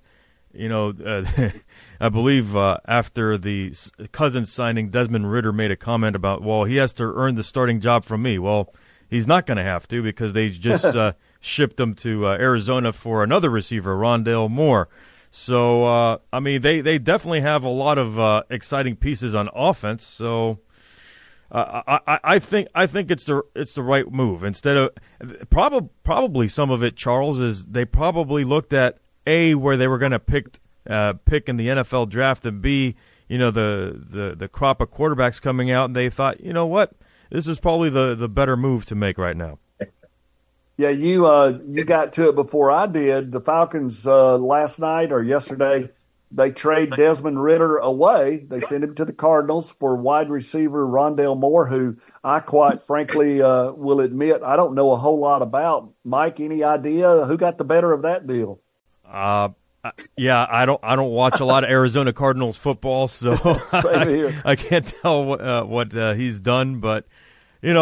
I believe after the Cousins signing, Desmond Ridder made a comment about, well, he has to earn the starting job from me. Well, he's not going to have to because they just shipped him to Arizona for another receiver, Rondale Moore. So, they definitely have a lot of exciting pieces on offense. So, I think it's the right move. Instead of probably some of it, Charles, is they probably looked at where they were going to pick in the NFL draft, and B, the crop of quarterbacks coming out, and they thought, you know what, this is probably the better move to make right now. Yeah, you got to it before I did. The Falcons last night or yesterday, they trade Desmond Ridder away. They sent him to the Cardinals for wide receiver Rondale Moore, who I quite frankly will admit I don't know a whole lot about. Mike, any idea who got the better of that deal? Yeah, I don't watch a lot of Arizona Cardinals football, so Same here. I can't tell what he's done. But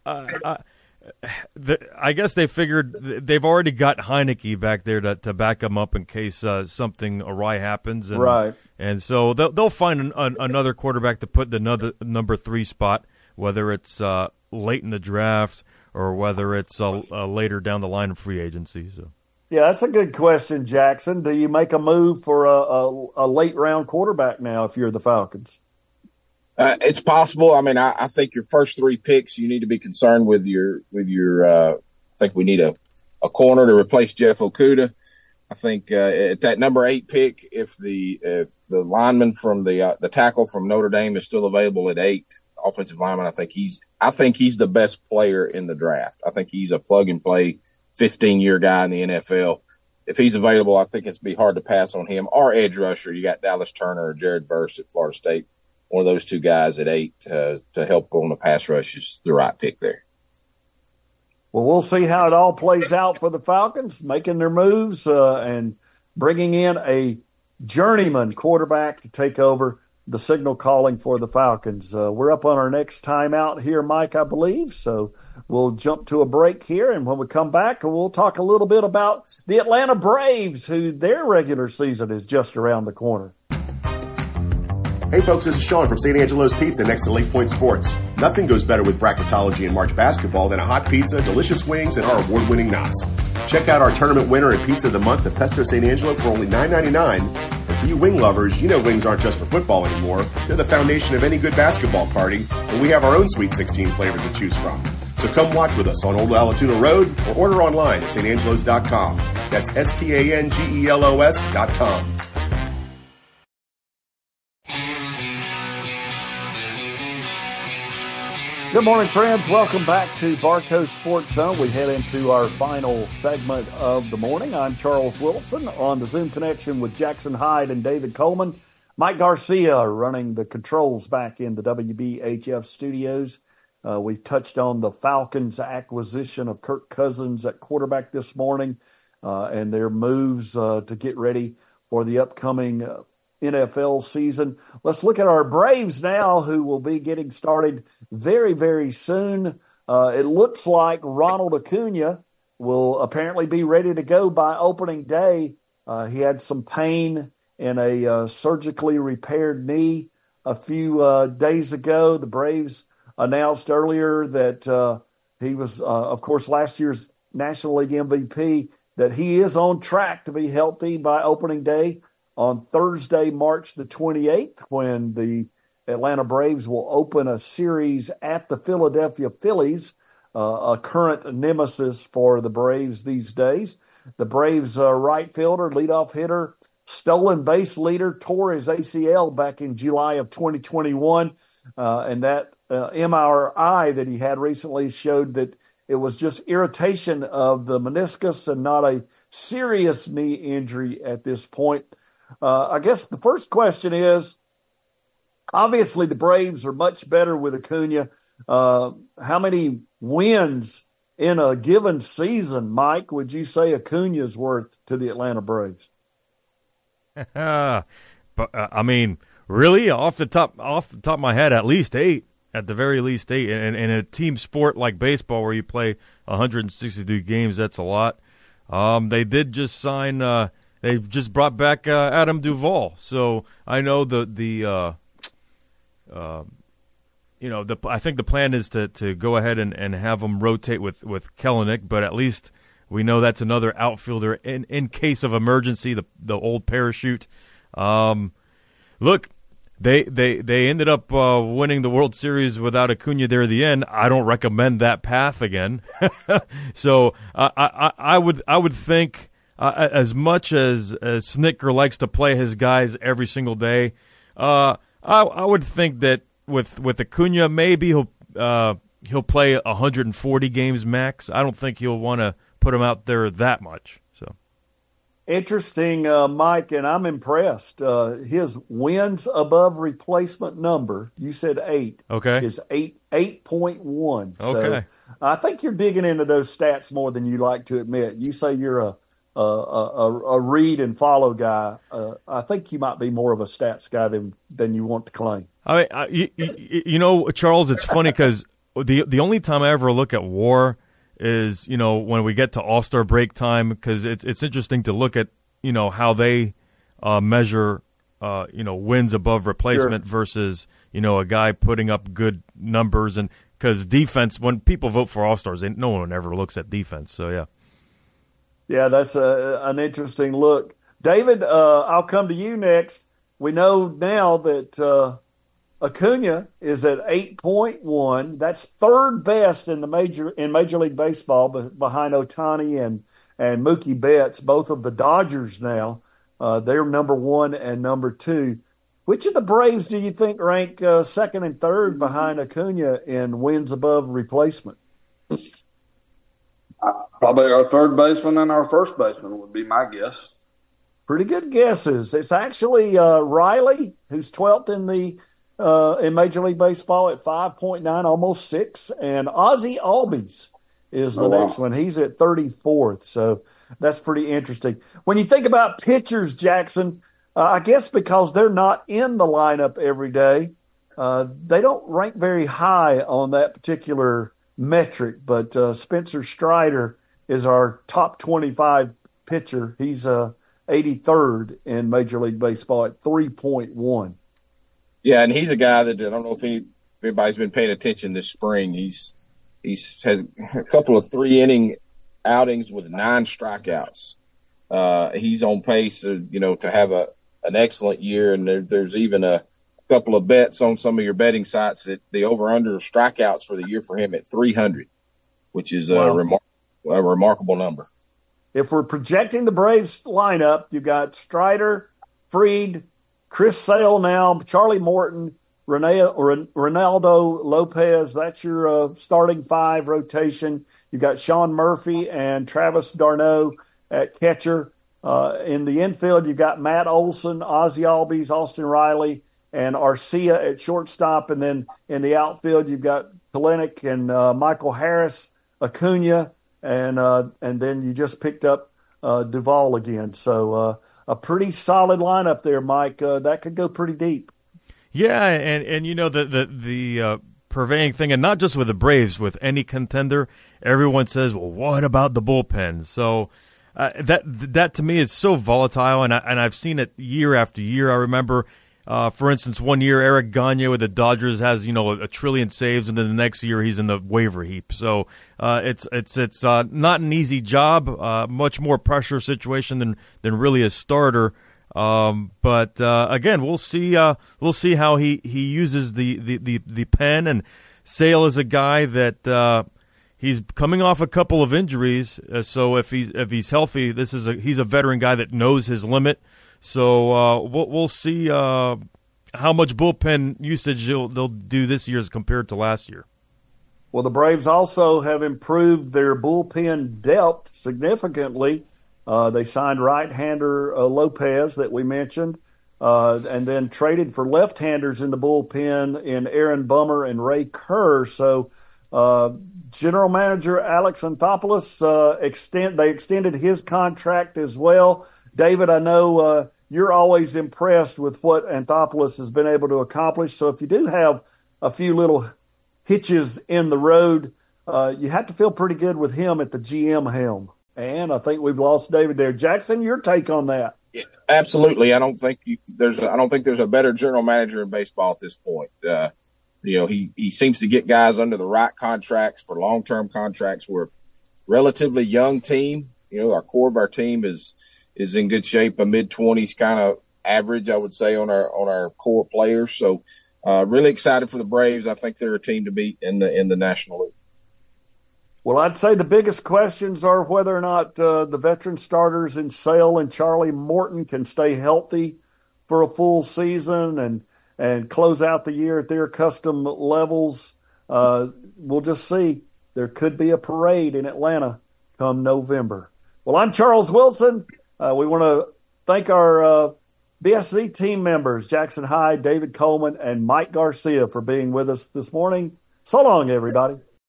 I guess they figured they've already got Heineke back there to back him up in case something awry happens. And, right. And so they'll find another quarterback to put the number 3 spot, whether it's late in the draft or whether it's later down the line of free agency. So. Yeah, that's a good question, Jackson. Do you make a move for a late round quarterback now if you're the Falcons? It's possible. I mean, I think your first 3 picks, you need to be concerned with your. I think we need a corner to replace Jeff Okudah. I think at that number 8 pick, if the lineman from the tackle from Notre Dame is still available at 8, offensive lineman, I think he's the best player in the draft. I think he's a plug and play 15-year guy in the NFL. If he's available, I think it'd be hard to pass on him. Or edge rusher, you got Dallas Turner or Jared Verse at Florida State. One of those 2 guys at 8 to help go on the pass rush is the right pick there. Well, we'll see how it all plays out for the Falcons, making their moves and bringing in a journeyman quarterback to take over the signal calling for the Falcons. We're up on our next timeout here, Mike, I believe. So we'll jump to a break here, and when we come back, we'll talk a little bit about the Atlanta Braves, who their regular season is just around the corner. Hey folks, this is Sean from St. Angelo's Pizza next to Lake Point Sports. Nothing goes better with bracketology and March basketball than a hot pizza, delicious wings, and our award-winning knots. Check out our tournament winner and Pizza of the Month at Pesto St. Angelo for only $9.99. And for you wing lovers, you know wings aren't just for football anymore. They're the foundation of any good basketball party, and we have our own Sweet 16 flavors to choose from. So come watch with us on Old Alatuna Road or order online at stangelos.com. That's STANGELOS.com. Good morning, friends. Welcome back to Bartow Sports Zone. We head into our final segment of the morning. I'm Charles Wilson on the Zoom connection with Jackson Hyde and David Coleman. Mike Garcia running the controls back in the WBHF studios. We touched on the Falcons' acquisition of Kirk Cousins at quarterback this morning and their moves to get ready for the upcoming NFL season. Let's look at our Braves now, who will be getting started very, very soon. It looks like Ronald Acuna will apparently be ready to go by opening day. He had some pain in a surgically repaired knee a few days ago. The Braves announced earlier that he was, of course, last year's National League MVP, that he is on track to be healthy by opening day on Thursday, March the 28th, when the Atlanta Braves will open a series at the Philadelphia Phillies, a current nemesis for the Braves these days. The Braves right fielder, leadoff hitter, stolen base leader, tore his ACL back in July of 2021, and that MRI that he had recently showed that it was just irritation of the meniscus and not a serious knee injury at this point. I guess the first question is, obviously the Braves are much better with Acuna. How many wins in a given season, Mike, would you say Acuna's worth to the Atlanta Braves? But I mean, really, off the top of my head, at least 8. At the very least 8. And in a team sport like baseball where you play 162 games, that's a lot. They did just sign they've just brought back Adam Duvall. So I know I think the plan is to go ahead and have them rotate with Kelenic, but at least we know that's another outfielder in case of emergency, the old parachute. Look, they ended up winning the World Series without Acuna there at the end. I don't recommend that path again. So I would think, as much as Snitker likes to play his guys every single day, I would think that with Acuna, maybe he'll play 140 games max. I don't think he'll want to put him out there that much. So interesting, Mike, and I'm impressed. His wins above replacement number, you said 8. Okay, is 8.1. Okay, so I think you're digging into those stats more than you like to admit. You say you're a read and follow guy. I think you might be more of a stats guy than you want to claim. I mean, you know, Charles, it's funny because the only time I ever look at WAR is, when we get to All-Star break time, because it's interesting to look at, how they measure, wins above replacement versus, a guy putting up good numbers. And because defense, when people vote for All-Stars, no one ever looks at defense. So, yeah. Yeah, that's an interesting look. David, I'll come to you next. We know now that Acuna is at 8.1. That's third best in Major League Baseball, behind Ohtani and Mookie Betts, both of the Dodgers now. They're number 1 and number 2. Which of the Braves do you think rank second and third behind Acuna in wins above replacement? Probably our third baseman and our first baseman would be my guess. Pretty good guesses. It's actually Riley, who's 12th in Major League Baseball at 5.9, almost 6, and Ozzie Albies is the next one. He's at 34th, so that's pretty interesting. When you think about pitchers, Jackson, I guess because they're not in the lineup every day, they don't rank very high on that particular metric, but Spencer Strider is our top 25 pitcher. He's 83rd in Major League Baseball at 3.1. Yeah, and he's a guy that I don't know if everybody's been paying attention this spring. He's had a couple of 3-inning outings with 9 strikeouts. He's on pace, to have an excellent year, and there's even a couple of bets on some of your betting sites that the over-under strikeouts for the year for him at 300, which is a remarkable number. If we're projecting the Braves lineup, you've got Strider, Fried, Chris Sale now, Charlie Morton, Ronaldo Lopez. That's your starting 5 rotation. You've got Sean Murphy and Travis d'Arnaud at catcher. In the infield, you've got Matt Olson, Ozzie Albies, Austin Riley, and Arcia at shortstop. And then in the outfield, you've got Kalenic and Michael Harris, Acuna, and then you just picked up Duvall again. So a pretty solid lineup there, Mike. That could go pretty deep. Yeah, and the purveying thing, and not just with the Braves, with any contender, everyone says, well, what about the bullpen? So that to me is so volatile, and I've seen it year after year. I remember, for instance, one year Eric Gagne with the Dodgers has a trillion saves, and then the next year he's in the waiver heap. So it's not an easy job, much more pressure situation than really a starter. But again, we'll see how he uses the pen. And Sale is a guy that he's coming off a couple of injuries, so if he's healthy, he's a veteran guy that knows his limit. So we'll see how much bullpen usage they'll do this year as compared to last year. Well, the Braves also have improved their bullpen depth significantly. They signed right-hander Lopez that we mentioned, and then traded for left-handers in the bullpen in Aaron Bummer and Ray Kerr. So General Manager Alex Anthopoulos, they extended his contract as well. David, I know you're always impressed with what Anthopoulos has been able to accomplish. So if you do have a few little hitches in the road, you have to feel pretty good with him at the GM helm. And I think we've lost David there. Jackson, your take on that? Yeah, absolutely. I don't think there's a better general manager in baseball at this point. He seems to get guys under the right contracts for long-term contracts. We're a relatively young team. Our core of our team is in good shape, a mid-20s kind of average, I would say, on our core players. So really excited for the Braves. I think they're a team to beat in the National League. Well, I'd say the biggest questions are whether or not the veteran starters in Sale and Charlie Morton can stay healthy for a full season and close out the year at their custom levels. We'll just see. There could be a parade in Atlanta come November. Well, I'm Charles Wilson. We want to thank our BSC team members, Jackson Hyde, David Coleman, and Mike Garcia, for being with us this morning. So long, everybody.